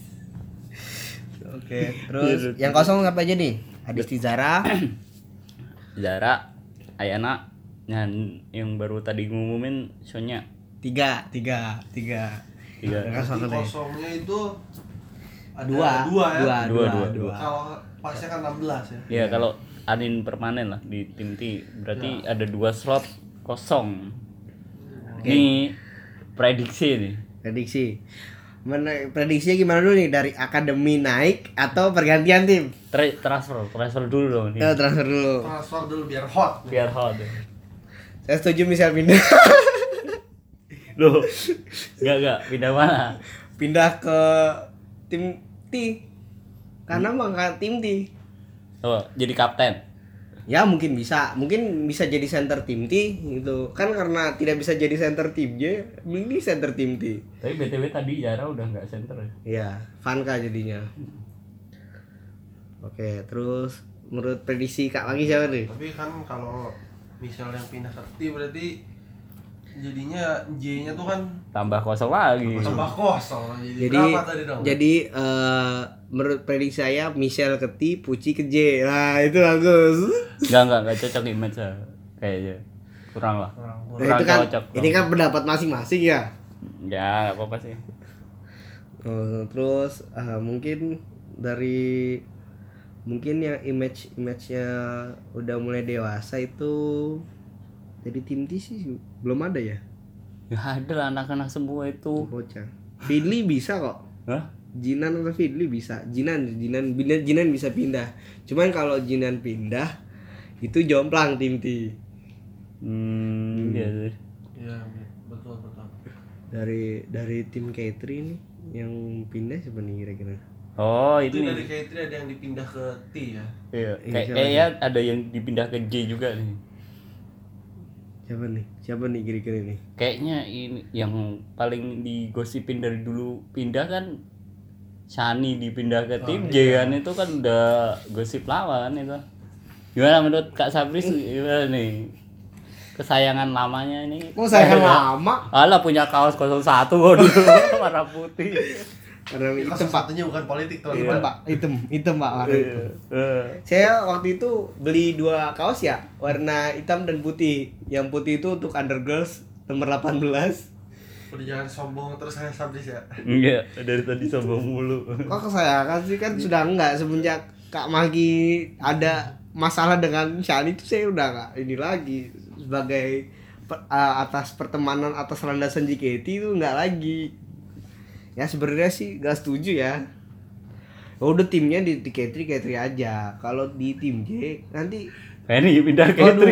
A: Oke, terus yang kosong apa aja nih? Adisti Zara,
B: Zara, Ayana, dan yang baru tadi ngumumin Sonya.
A: tiga, tiga, tiga.
B: Tiga.
A: Yang kosong
C: Berarti
A: nih.
C: kosongnya itu ada
A: Dua,
C: dua ya.
A: dua,
B: Dua,
A: dua,
B: dua,
A: dua.
C: Kalau pasnya kan enam belas ya.
B: Ya kalau Anin permanen lah di tim T, berarti ada dua slot kosong. Ini prediksi nih.
A: Prediksi. Mana prediksinya gimana dulu nih, dari akademi naik atau pergantian tim?
B: Tra- transfer, transfer dulu dong nih.
A: Kita transfer dulu.
C: Transfer dulu biar hot.
B: Biar hot.
A: Saya setuju misal pindah.
B: Loh. Enggak enggak, pindah mana?
A: Pindah ke tim T. Karena mangkat tim T.
B: Oh, jadi kapten.
A: Ya mungkin bisa, mungkin bisa jadi center tim T gitu. Kan karena tidak bisa jadi center tim J, ini center tim T.
B: Tapi B T W tadi Zara udah enggak center ya.
A: Iya, Vanka jadinya. Oke, terus menurut prediksi Kak Magi siapa nih?
C: Tapi kan kalau misal yang pindah ke T berarti jadinya J-nya tuh kan
B: Tambah kosong lagi.
C: tambah kosong. Jadi,
A: Jadi
C: berapa tadi dong?
A: jadi eh, menurut prediksi saya Michelle ke T, Puci ke J. Nah, itu bagus.
B: Enggak enggak enggak cocok image ya. Kayaknya. Kurang lah.
C: Kurang,
A: Nah,
C: kurang.
A: itu kan
B: cocok,
A: ini kan pendapat masing-masing ya.
B: Ya, enggak apa-apa sih.
A: Eh, terus eh, mungkin dari mungkin yang image image-nya udah mulai dewasa itu jadi tim T sih belum ada ya.
B: Ya ada lah anak-anak semua itu.
A: Bocah. Fidli bisa kok.
B: Hah?
A: Jinan atau Fidli bisa. Jinan, Jinan, Jinan, Jinan bisa pindah. Cuman kalau Jinan pindah itu jomplang tim T.
B: Hmm, iya sih.
C: Iya, betul betul.
A: Dari dari tim K tiga nih yang pindah siapa nih kira-kira?
B: Oh,
C: Itu
B: itu
C: dari
B: nih.
C: K tiga ada yang dipindah ke T ya.
B: Iya,
A: Iya,
B: kayak
A: siapa
B: kayaknya ada yang dipindah ke J juga nih.
A: Siapa nih? Siapa nih kira-kira nih?
B: Kayaknya ini yang paling digosipin dari dulu pindah kan Shani dipindah ke tim
C: Oh,
B: J kan, itu kan udah gosip lawan itu. Gimana menurut Kak Sabris gimana nih? Kesayangan lamanya ini.
A: Oh, saya lama.
B: Alah punya kaos nol satu kok dulu warna putih.
A: Karena
C: Itu
A: hitam Pak.
C: satunya bukan politik
A: Hitam
C: teman-teman.
A: Pak, hitam, hitam Pak warna itu.
B: Eh.
A: Saya waktu itu beli dua kaos ya, warna hitam dan putih. Yang putih itu untuk undergirls nomor delapan belas.
C: Udah jangan sombong terus saya Sabris ya.
B: Enggak, dari tadi sombong mulu.
A: Kok kesayangan sih kan sudah enggak semenjak Kak Magi ada masalah dengan Shani itu saya udah enggak ini lagi sebagai per- uh, atas pertemanan atas landasan J K T itu enggak lagi. Ya sebenarnya sih enggak setuju ya. Ya udah timnya di, di K tiga K tiga aja. Kalau di tim J nanti
B: Penny pindah ke
A: Waduh.
B: Tri.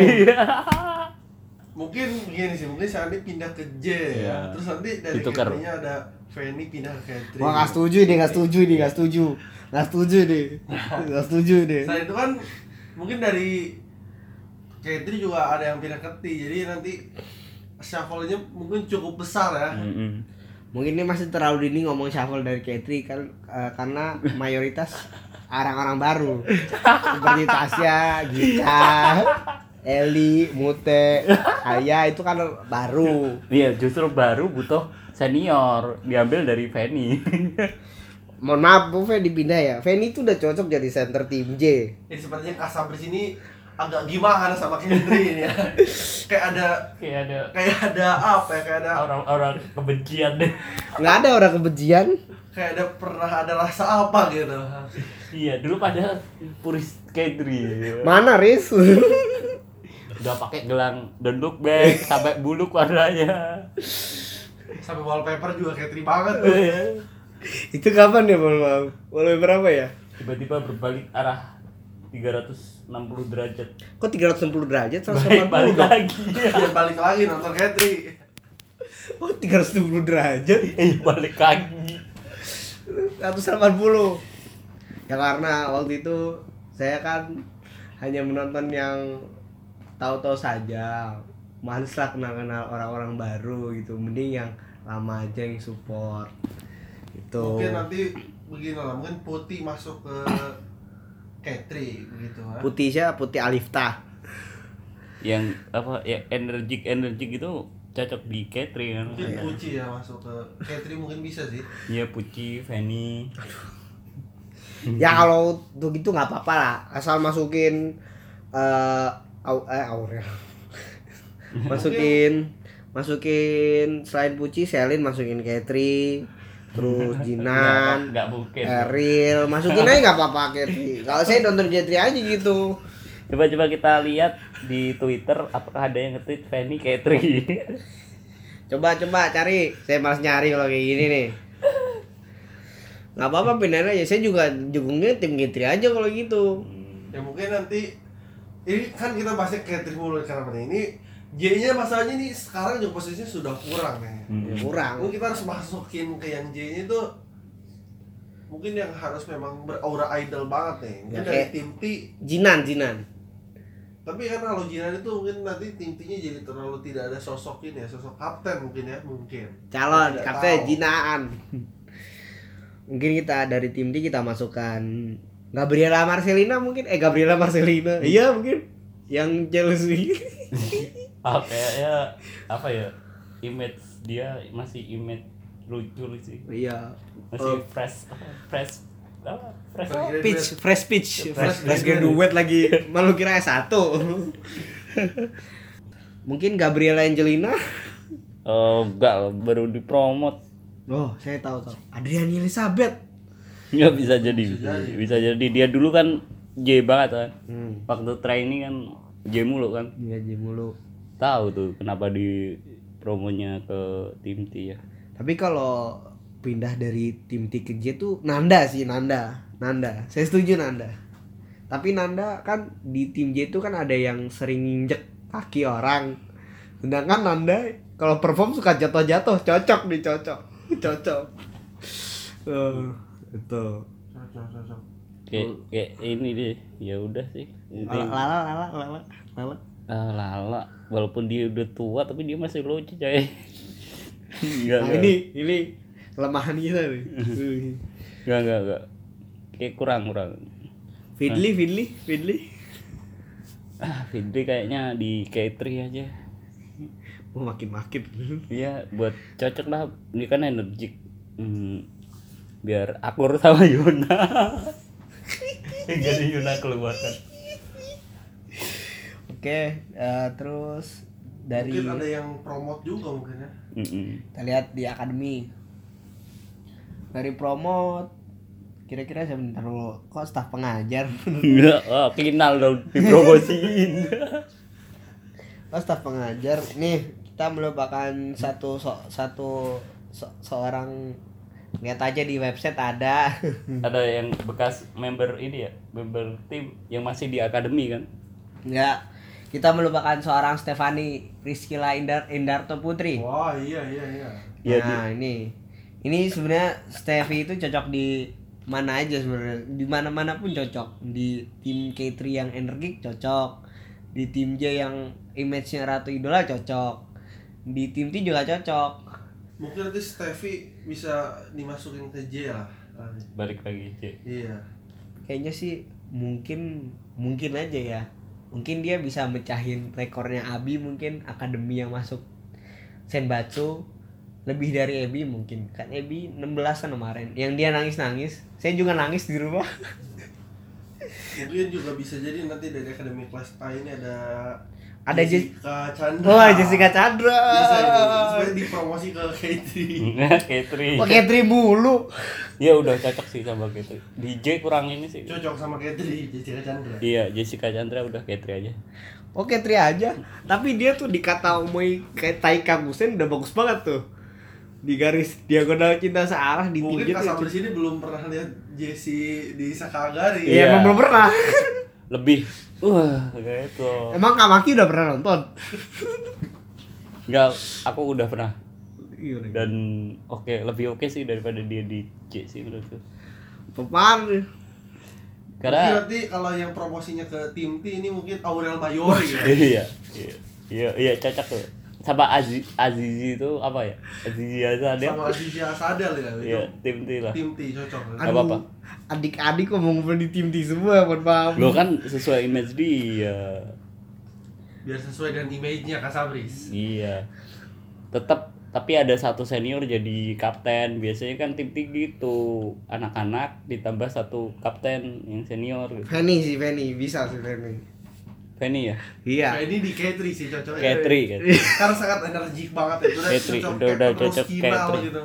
C: Mungkin begini sih, mungkin Shani pindah ke J ya.
B: Iya.
C: Terus nanti dari K
B: Ditukar.
C: tiga-nya ada Fanny pindah ke K tiga.
A: wah enggak setuju deh, enggak setuju deh, enggak setuju. Enggak setuju deh. Enggak setuju deh.
C: Selain itu kan mungkin dari K tiga juga ada yang pindah ke T. Jadi nanti shuffle-nya mungkin cukup besar ya.
B: Mm-mm.
A: Mungkin ini masih terlalu dini ngomong shuffle dari K tiga kan eh, karena mayoritas orang-orang baru seperti Tasya, Gita, Eli, Mute, Aya itu kan baru.
B: Iya, justru baru butuh senior diambil dari Fanny.
A: Mohon maaf, Bu Fe dipindah ya. Fanny itu udah cocok jadi center tim J.
C: Jadi sepertinya Kak Sabris ini agak gimana sama Kendri ini ya. Kayak ada
B: Kayak ada
C: kayak ada apa ya? Kayak ada
B: orang-orang kebencian deh.
A: Nggak ada orang kebencian.
C: kayak ada pernah ada rasa apa gitu.
B: Iya, dulu pada puris Kedri.
A: Mana Riz?
B: Udah pakai gelang don't look back sampai buluk warnanya.
C: Sampai wallpaper juga Kendri banget tuh.
A: Itu kapan ya mohon maaf? Wallpaper apa ya?
B: Tiba-tiba berbalik arah tiga ratus enam puluh derajat.
A: Kok tiga ratus enam puluh derajat? seratus
B: Balik,
A: delapan
B: balik
A: puluh dong?
B: lagi.
C: Dia balik lagi nonton Kendri.
A: Oh tiga ratus enam puluh derajat?
B: Eh, balik lagi.
A: seratus delapan puluh. Ya karena waktu itu saya kan hanya menonton yang tahu-tahu saja. Males lah kenal-kenal orang-orang baru gitu. Mending yang lama aja yang support. Itu.
C: Mungkin nanti begini lah, mungkin Putih masuk ke Kendri begitu kan.
A: Putih siapa? Putih Alifta.
B: Yang apa ya energik energik itu cocok di Ketri kan.
C: Mungkin Puci ya masuk ke Kendri mungkin bisa sih.
B: Iya, Puci, Fanny.
A: Ya kalau tuh gitu nggak apa-apa lah. Asal masukin eh au, eh Aurel. masukin masukin selain Puci, Selin masukin Katri, terus Jinan,
B: Nggak mungkin.
A: Eril, masukin aja nggak apa-apa Katri. Kalau saya nonton Katri aja gitu.
B: Coba-coba kita lihat di Twitter apakah ada yang nge-tweet Fanny Ketri.
A: Coba coba cari. Saya malas nyari kalau kayak gini nih. Nggak apa-apa pindahin aja. Saya juga dukungnya tim Katri aja kalau gitu.
C: Ya mungkin nanti ini kan kita bahasnya Kendri mulu karena ini J-nya masalahnya nih sekarang juga posisinya sudah kurang nih.
A: Ya, kurang.
C: Mungkin kita harus masukin ke yang J-nya itu mungkin yang harus memang beraura idol banget nih. Mungkin
A: Ya,
C: dari
A: kayak-
C: tim T.
A: Jinan, Jinan.
C: Tapi kan kalau Jinan itu mungkin nanti tim T-nya jadi terlalu tidak ada sosok ini ya, sosok kapten mungkin ya, mungkin.
A: Calon
C: Tidak
A: kapten
C: tahu.
A: Jinaan. Mungkin kita dari tim D kita masukkan Gabriela Marcelina mungkin. Eh Gabriela Marcelina. Iya mungkin. Yang Chelsea.
B: Ah, kayaknya apa ya? Image dia masih image lucu sih.
A: Iya.
B: Masih
A: Oh.
B: fresh fresh apa? Fresh
C: Fresh
B: apa?
A: Pitch, fresh pitch, fresh,
C: Fresh
A: fresh graduate lagi. Malu kira S satu. Mungkin Gabriela Angelina.
B: Oh, enggak, baru dipromot.
A: Oh, saya tahu tahu. Adriani Elizabeth.
B: Nggak bisa jadi,
C: Bisa
B: bisa,
C: jadi.
B: bisa jadi. Dia dulu kan J banget kan.
A: Hmm.
B: Waktu training kan J mulu kan.
A: Iya, Ji mulu.
B: Tahu tuh kenapa di promonya ke tim T ya.
A: Tapi kalau pindah dari tim T ke J tuh Nanda sih, Nanda. Nanda. Saya setuju Nanda. Tapi Nanda kan di tim J itu kan ada yang sering nginjek kaki orang. Sedangkan Nanda kalau perform suka jatuh-jatuh, cocok nih, cocok. Cocok. Uh, itu.
C: Cocok, cocok.
B: Kayak kayak ini deh. Ya udah sih. Ini
A: Lala lala lala lala. lala.
B: ah, Lala, walaupun dia udah tua tapi dia masih lucu coy. Enggak,
A: Nah,
B: enggak.
A: ini ini kelemahan kita nih.
B: Enggak, enggak, enggak. Kayak kurang, kurang.
A: Fidli, Fidli, Fidli.
B: Ah, Fidri kayaknya di Ketri aja.
A: Mau makin-makin.
B: Iya, buat cocok lah. Dia kan energik. Hmm, biar akur sama Yuna. Jadi Yuna keluar kan.
A: Oke, eh, terus dari
C: Mungkin ada yang promote juga mungkin ya.
B: Mm-mm.
A: kita lihat di akademi. Dari promote kira-kira sebentar dulu. Kok staf pengajar?
B: Enggak, oh, kenal dong dipromosiin.
A: Kok staf pengajar? Nih, kita melupakan satu so- satu so- seorang, lihat aja di website ada.
B: Ada yang bekas member ini ya, member tim yang masih di akademi kan.
A: Enggak. Kita melupakan seorang Stefani Priscilla Indar Indarto Putri.
C: Wah, iya iya iya.
B: Iya,
A: Nah, ini. Ini sebenarnya Steffi itu cocok di mana aja sebenarnya. Di mana-mana pun cocok. Di tim K tiga yang energik cocok. Di tim J yang image-nya Ratu Idola cocok. Di tim T juga cocok.
C: Mungkin nanti Steffi bisa dimasukin ke J lah.
B: Balik lagi, C.
C: Iya.
A: Kayaknya sih mungkin mungkin aja ya. Mungkin dia bisa mecahin rekornya Abi, mungkin akademi yang masuk Senbatsu lebih dari Ebi mungkin. Kan Ebi enam belas kan kemarin. Yang dia nangis-nangis. Saya juga nangis di rumah.
C: Mungkin juga bisa jadi nanti dari Akademi Kelas A ini ada
A: Ada Je-
C: Jessica Chandra.
A: Wah, Jessica Chandra.
C: Bisa ini. Supaya dipromosi ke Katri.
B: Katri.
A: Oh, Katri mulu.
B: Ya udah cocok sih sama Katri. D J kurang ini sih.
C: Cocok sama Katri, Jessica Chandra.
B: Iya, Jessica Chandra udah Katri aja.
A: Oh, Katri aja. Tapi dia tuh dikata Omoi kayak Taika Musen udah bagus banget tuh. Di garis diagonal cinta searah di
C: Mungkin
A: tinju
C: Kak
A: tuh.
C: Sabri sini belum pernah lihat Jessie di Sakagari.
A: Iya,
B: Iya.
A: emang belum pernah.
B: Lebih wah kayak itu.
A: Emang Kak Maki udah pernah nonton?
B: Enggak, aku udah pernah.
A: Iya.
B: Dan oke, lebih oke sih daripada dia di J sih menurutku.
A: Pepan.
C: Karena
B: Karena
C: nanti kalau yang promosinya ke tim T ini mungkin Aurel Mayori ya.
B: iya, iya, iya, iya cocok tuh. Sama Aziz Azizi itu apa ya? Azizi Azadeh.
C: Sama Azizi Asadel ya.
B: Iya,
C: Itu
B: tim T lah.
C: tim T cocok. Ya.
B: Nggak apa-apa.
A: Adik-adik kok mau ngumpul di tim T semua, mohon maaf.
B: Lo kan sesuai image dia.
C: Biar sesuai dengan image-nya Kak Sabris.
B: Iya. Tetap tapi ada satu senior jadi kapten. Biasanya kan tim T gitu. Anak-anak ditambah satu kapten yang senior gitu.
A: Fanny sih, Fanny. Bisa sih Fanny.
B: Fanny ya?
A: Iya.
C: Nah, ini di Katri sih cocoknya.
B: Katri kan.
C: Karena sangat energik banget ya. Udah
B: Katri,
C: cocok
B: udah-
C: kayak
B: udah
C: penerus
B: cocok
C: Kinal
B: Katri.
C: gitu.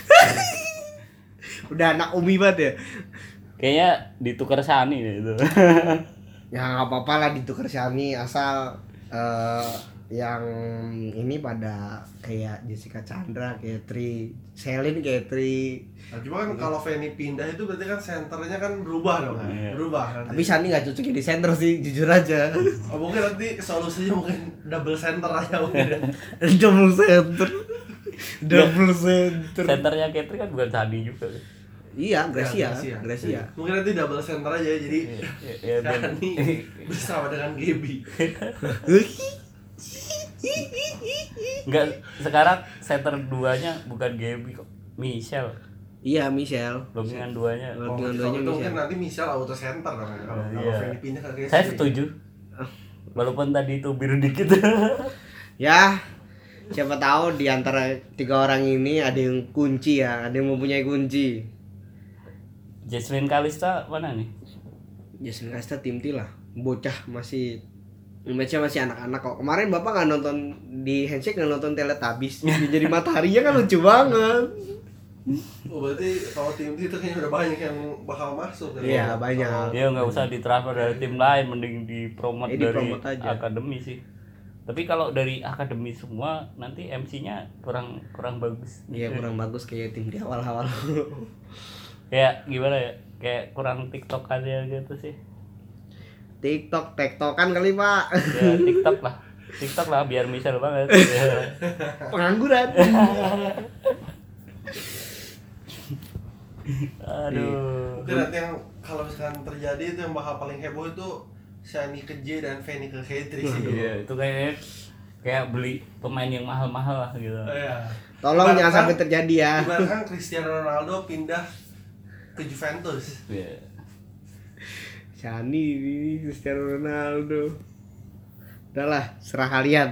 A: Udah anak Umi banget ya.
B: Kayaknya ditukar Sani deh itu.
A: Ya nggak apa-apa lah ditukar Shani asal eh, yang ini pada kayak Jessica Chandra, Katri, Selin, Katri.
C: Nah, cuma kan kalau Fanny pindah itu berarti kan senternya kan berubah dong kan?
B: Iya.
C: Berubah kan.
A: Tapi Shani nggak cocok jadi center sih, jujur aja.
C: Oh, mungkin nanti solusinya mungkin double center aja mungkin. ya.
A: Double center. Double center.
B: Senternya Katri kan bukan Sani juga.
A: Iya, Gracia,
C: Ya,
A: Gracia.
C: Mungkin nanti double center aja jadi
B: Ya, ya, biar-
C: Fanny bersama dengan Gaby.
B: Enggak, sekarang center duanya bukan Gaby kok. Michelle.
A: Iya, Michelle.
B: Logingan duanya.
C: Oh,
A: Dengan
C: kalau
A: duanya
C: itu mungkin
A: Michelle.
C: nanti Michelle auto center kan kalau kalau
B: Iya.
C: Fanny pindah ke Gracie.
B: Saya setuju. Walaupun tadi itu biru dikit.
A: Ya, siapa tahu di antara tiga orang ini ada yang kunci ya, ada yang mempunyai kunci.
B: Jasmine Kalista mana nih?
A: Jason Kasta tim T lah, bocah masih image-nya masih anak-anak kok. Kemarin bapak nggak nonton di Handshake, nggak nonton Teletubbies, dia jadi mataharinya kan lucu banget.
C: Oh, berarti kalau tim itu kayaknya udah banyak yang bakal masuk kan?
A: Iya, banyak.
C: Kalau-
B: Ya nggak usah ditransfer dari tim lain, mending dipromot
A: Eh,
B: dari
A: dipromot aja.
B: akademi sih. Tapi kalau dari akademi semua nanti M C-nya kurang kurang bagus.
A: Iya kurang bagus kayak tim di awal-awal.
B: Kayak gimana ya? Kayak kurang TikTok aja gitu sih.
A: TikTok, tektokan kali pak.
B: Ya TikTok lah. TikTok lah biar misal banget.
A: Pengangguran.
B: Aduh.
C: Mungkin nanti yang kalau misalkan terjadi itu yang bakal paling heboh itu Shani ke J dan Fanny ke Katri sih.
B: Iya, itu kayaknya kayak beli pemain yang mahal-mahal lah gitu.
C: Iya.
A: Tolong
C: Ibaratkan-
A: jangan sampai terjadi ya.
C: Ibaratkan Cristiano Ronaldo pindah ke Juventus.
B: Iya.
A: Shani ini Cristiano Ronaldo. Udahlah, serah kalian.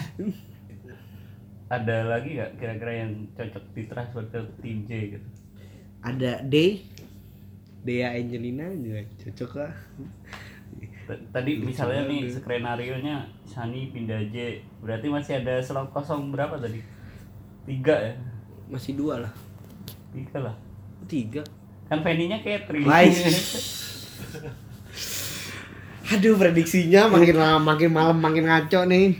B: Ada lagi nggak kira-kira yang cocok ditransfer ke tim J gitu?
A: Ada Day, Dea Angelina juga cocok lah.
B: T- Tadi misalnya nih skenario-nya Shani pindah J, berarti masih ada slot kosong berapa tadi? Tiga ya?
A: Masih dua lah.
B: Tiga lah.
A: Tiga.
B: Kan Fanny-nya Katri.
A: Baik. Aduh, prediksinya makin lama makin malam makin ngaco nih.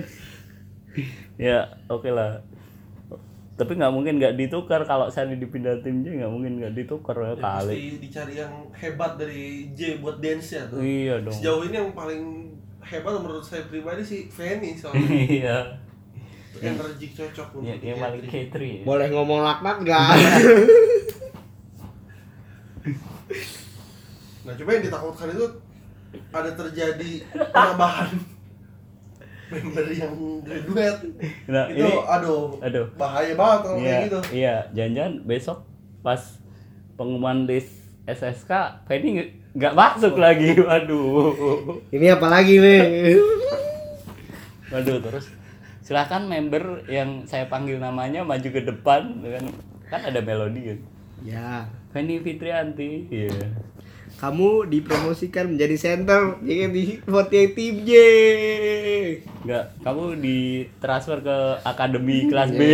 B: Ya oke lah. Tapi nggak mungkin nggak ditukar kalau Shani dipindah tim J, nggak mungkin nggak ditukar ya
C: Ya,
B: kali.
C: pasti dicari yang hebat dari J buat dance ya tuh.
B: Iya dong.
C: Sejauh ini yang paling hebat menurut saya pribadi sih Fanny soalnya.
B: Iya.
C: Energik cocok untuk
B: Ya, yang paling
C: Katri.
B: Katri. Ya.
A: Boleh ngomong laknat gak?
C: Nah, coba yang ditakutkan itu ada terjadi penambahan member yang graduate.
B: Nah,
C: Itu
B: ini
C: aduh,
B: aduh.
C: bahaya banget kalau
B: Iya,
C: kayak gitu.
B: iya, jangan-jangan besok pas pengumuman list S S K, Fanny nggak- nggak masuk lagi, waduh,
A: Ini apa lagi nih?
B: waduh terus silakan member yang saya panggil namanya maju ke depan, kan kan ada melodi kan,
A: Ya,
B: Feni Fitrianti. Iya.
A: kamu dipromosikan menjadi center J K T empat puluh delapan tim J.
B: Enggak, kamu ditransfer ke akademi kelas B.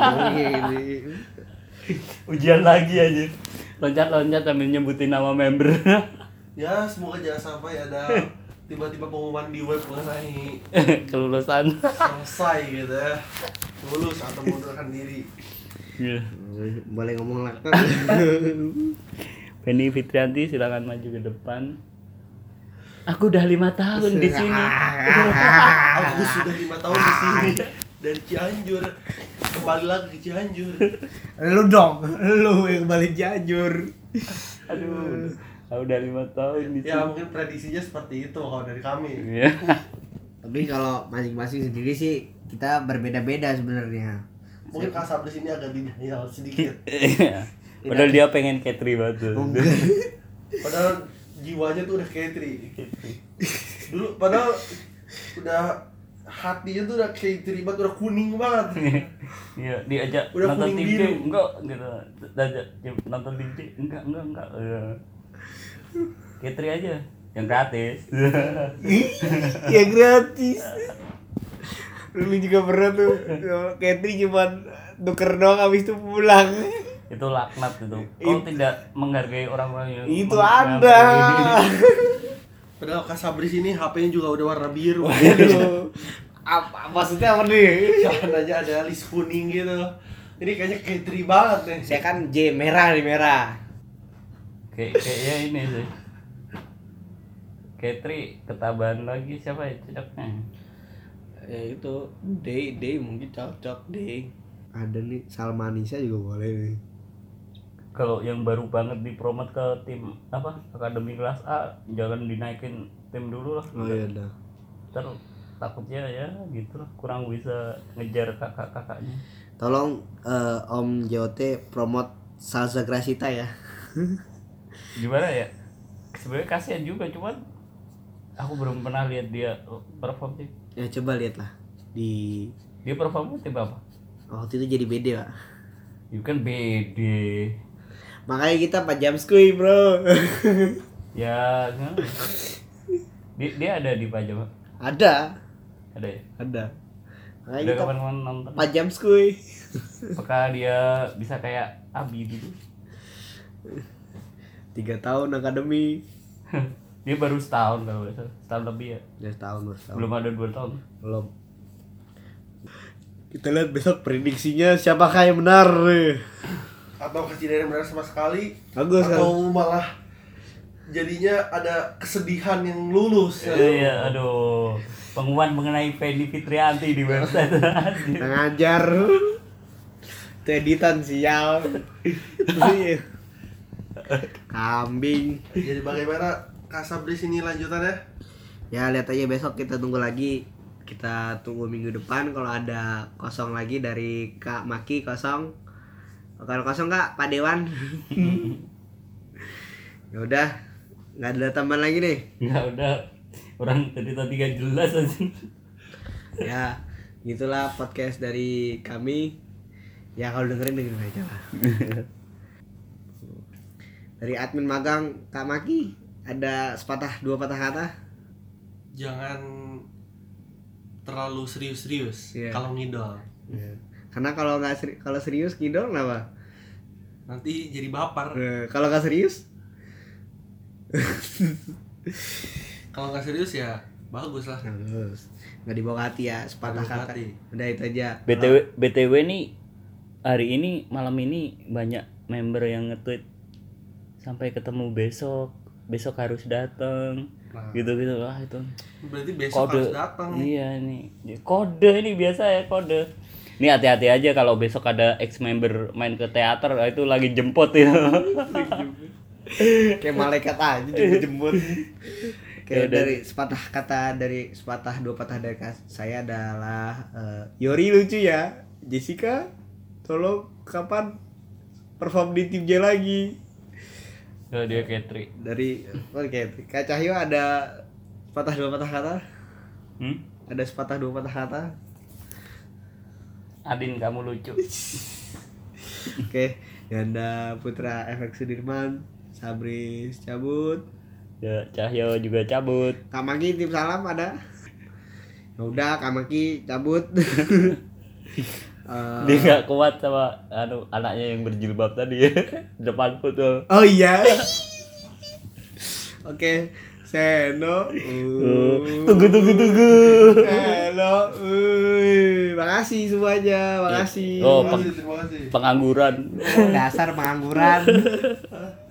B: Ujian lagi aja. Loncat-loncat sambil nyebutin nama member.
C: Ya semoga jangan sampai ada tiba-tiba pengumuman di web mengenai
B: Kelulusan.
C: selesai gitu ya, lulus atau mundurkan diri.
B: Iya.
A: Boleh ngomong lah.
B: Feni Fitrianti silakan maju ke depan. Aku udah lima tahun di sini.
C: Aku sudah lima tahun di sini dari Cianjur, kembali lagi ke Cianjur.
A: Lu dong, lu yang balik Cianjur.
B: Aduh, aku udah lima tahun di sini.
C: Ya mungkin prediksinya seperti itu kalau dari kami.
B: Iya.
A: Tapi kalau masing-masing sendiri sih kita berbeda-beda sebenarnya.
C: Mungkin Kak Sabri sini agak denial sedikit.
B: Iya. Padahal dia pengen Katri banget.
C: Padahal jiwanya tuh udah Katri. Dulu padahal udah hatinya tuh udah Katri banget, udah kuning banget.
B: Iya, diajak
C: Udah
B: nonton
C: kuning
B: T V
C: biru.
B: enggak gitu. Diajak nonton T V enggak enggak enggak. Iya. Katri aja yang gratis.
A: Ya gratis. Lu juga pernah tuh Katri cuman tuker doang habis itu pulang.
B: Itu laknat itu. Kau tidak menghargai orang-orang yang
A: Itu
B: menghargai.
A: ada.
C: Padahal Kak Sabri sini H P-nya juga udah warna biru.
A: Aduh. Apa maksudnya apa nih?
C: Jangan aja ada list kuning gitu. Ini kayaknya Katri banget nih.
A: Saya kan J merah nih merah.
B: Kayak kayaknya ini sih. Katri ketabahan lagi siapa ya cocoknya?
A: Ya itu Day Day mungkin cocok Day. Ada nih Salmanisa juga boleh nih.
B: Kalau yang baru banget dipromot ke tim apa akademi kelas A jangan dinaikin tim dulu lah.
A: Oh iya dah.
B: Ntar takutnya ya gitu lah kurang bisa ngejar kakak-kakaknya.
A: Tolong eh, Om J O T promote Salsa Grasita ya.
B: Gimana ya? Sebenarnya kasihan juga cuman aku belum pernah lihat dia perform sih.
A: Ya coba lihat lah di
B: Dia perform tim apa?
A: waktu itu jadi B D pak.
B: Itu kan B D.
A: Makanya kita empat jam skuy bro.
B: Ya, nah. dia, dia ada di Pajama.
A: Ada,
B: Ada ya?
A: ada. Makanya
B: Udah
A: kita
B: kapan-kapan nonton.
A: empat jam skuy.
B: Apakah dia bisa kayak Abi dulu?
A: Tiga tahun akademi.
B: Dia baru setahun kalau nggak salah. Setahun lebih ya.
A: Ya setahun baru setahun.
B: Belum ada dua tahun.
A: Belum. Kita lihat besok prediksinya siapakah yang benar.
C: Atau tidak yang benar sama sekali.
A: Bagus kan?
C: Atau malah jadinya ada kesedihan yang lulus.
B: Iya, aduh. Pengumuman mengenai Feni Fitrianti di website.
A: Ngajar. Itu editan sial. Iya. Kambing.
C: Jadi bagaimana Kak Sabri sini lanjutannya?
A: Ya lihat aja besok kita tunggu lagi. Kita tunggu minggu depan kalau ada kosong lagi dari Kak Maki kosong. Kalau kosong Kak Pak Dewan. Ya udah, nggak ada tambahan lagi nih.
B: Enggak udah. Orang tadi tadi gak jelas aja.
A: Ya, gitulah podcast dari kami. Ya kalau dengerin dengerin aja lah. Dari admin magang Kak Maki ada sepatah dua patah kata.
C: Jangan terlalu serius-serius
A: Iya.
C: kalau ngidol.
A: Ya. Karena kalau nggak seri- kalau serius ngidol kenapa?
C: Nanti jadi baper.
A: Eh, kalau nggak serius?
C: Kalau nggak serius ya bagus lah.
A: Bagus. Nggak dibawa ke hati ya, sepatah
C: Nggak dibawa
A: kata.
C: ke hati.
A: Udah itu aja.
B: B T W B T W nih hari ini malam ini banyak member yang nge-tweet sampai ketemu besok. Besok harus datang.
C: Nah.
B: Gitu-gitu lah itu.
C: Berarti besok
B: Kode.
C: harus datang nih.
B: Iya nih. Kode ini biasa ya kode. Ini hati-hati aja kalau besok ada ex member main ke teater itu lagi jemput ya.
A: Kayak malaikat aja jemput-jemput. Kayak
B: Ya udah.
A: dari sepatah kata dari sepatah dua patah dari kas- saya adalah eh, Yori lucu ya. Jessica tolong kapan perform di tim J lagi?
B: Kalau dia Katri.
A: Dari oke Kak Cahyo ada sepatah dua patah kata?
B: Hmm?
A: Ada sepatah dua patah kata?
B: Adin kamu lucu.
A: Oke, Ganda Putra Efek Sudirman, Sabris cabut.
B: Ya, Cahyo juga cabut.
A: Kamaki tim salam ada. Ya udah Kamaki cabut. Eh,
B: Dia nggak kuat sama anu anaknya yang berjilbab tadi ya. Depan foto.
A: oh iya. Oke, Seno. Uh.
B: Tunggu tunggu tunggu.
A: Seno. Uh. Makasih semuanya, makasih.
B: Oh,
C: Terima kasih, terima kasih.
B: Pengangguran.
A: Dasar pengangguran.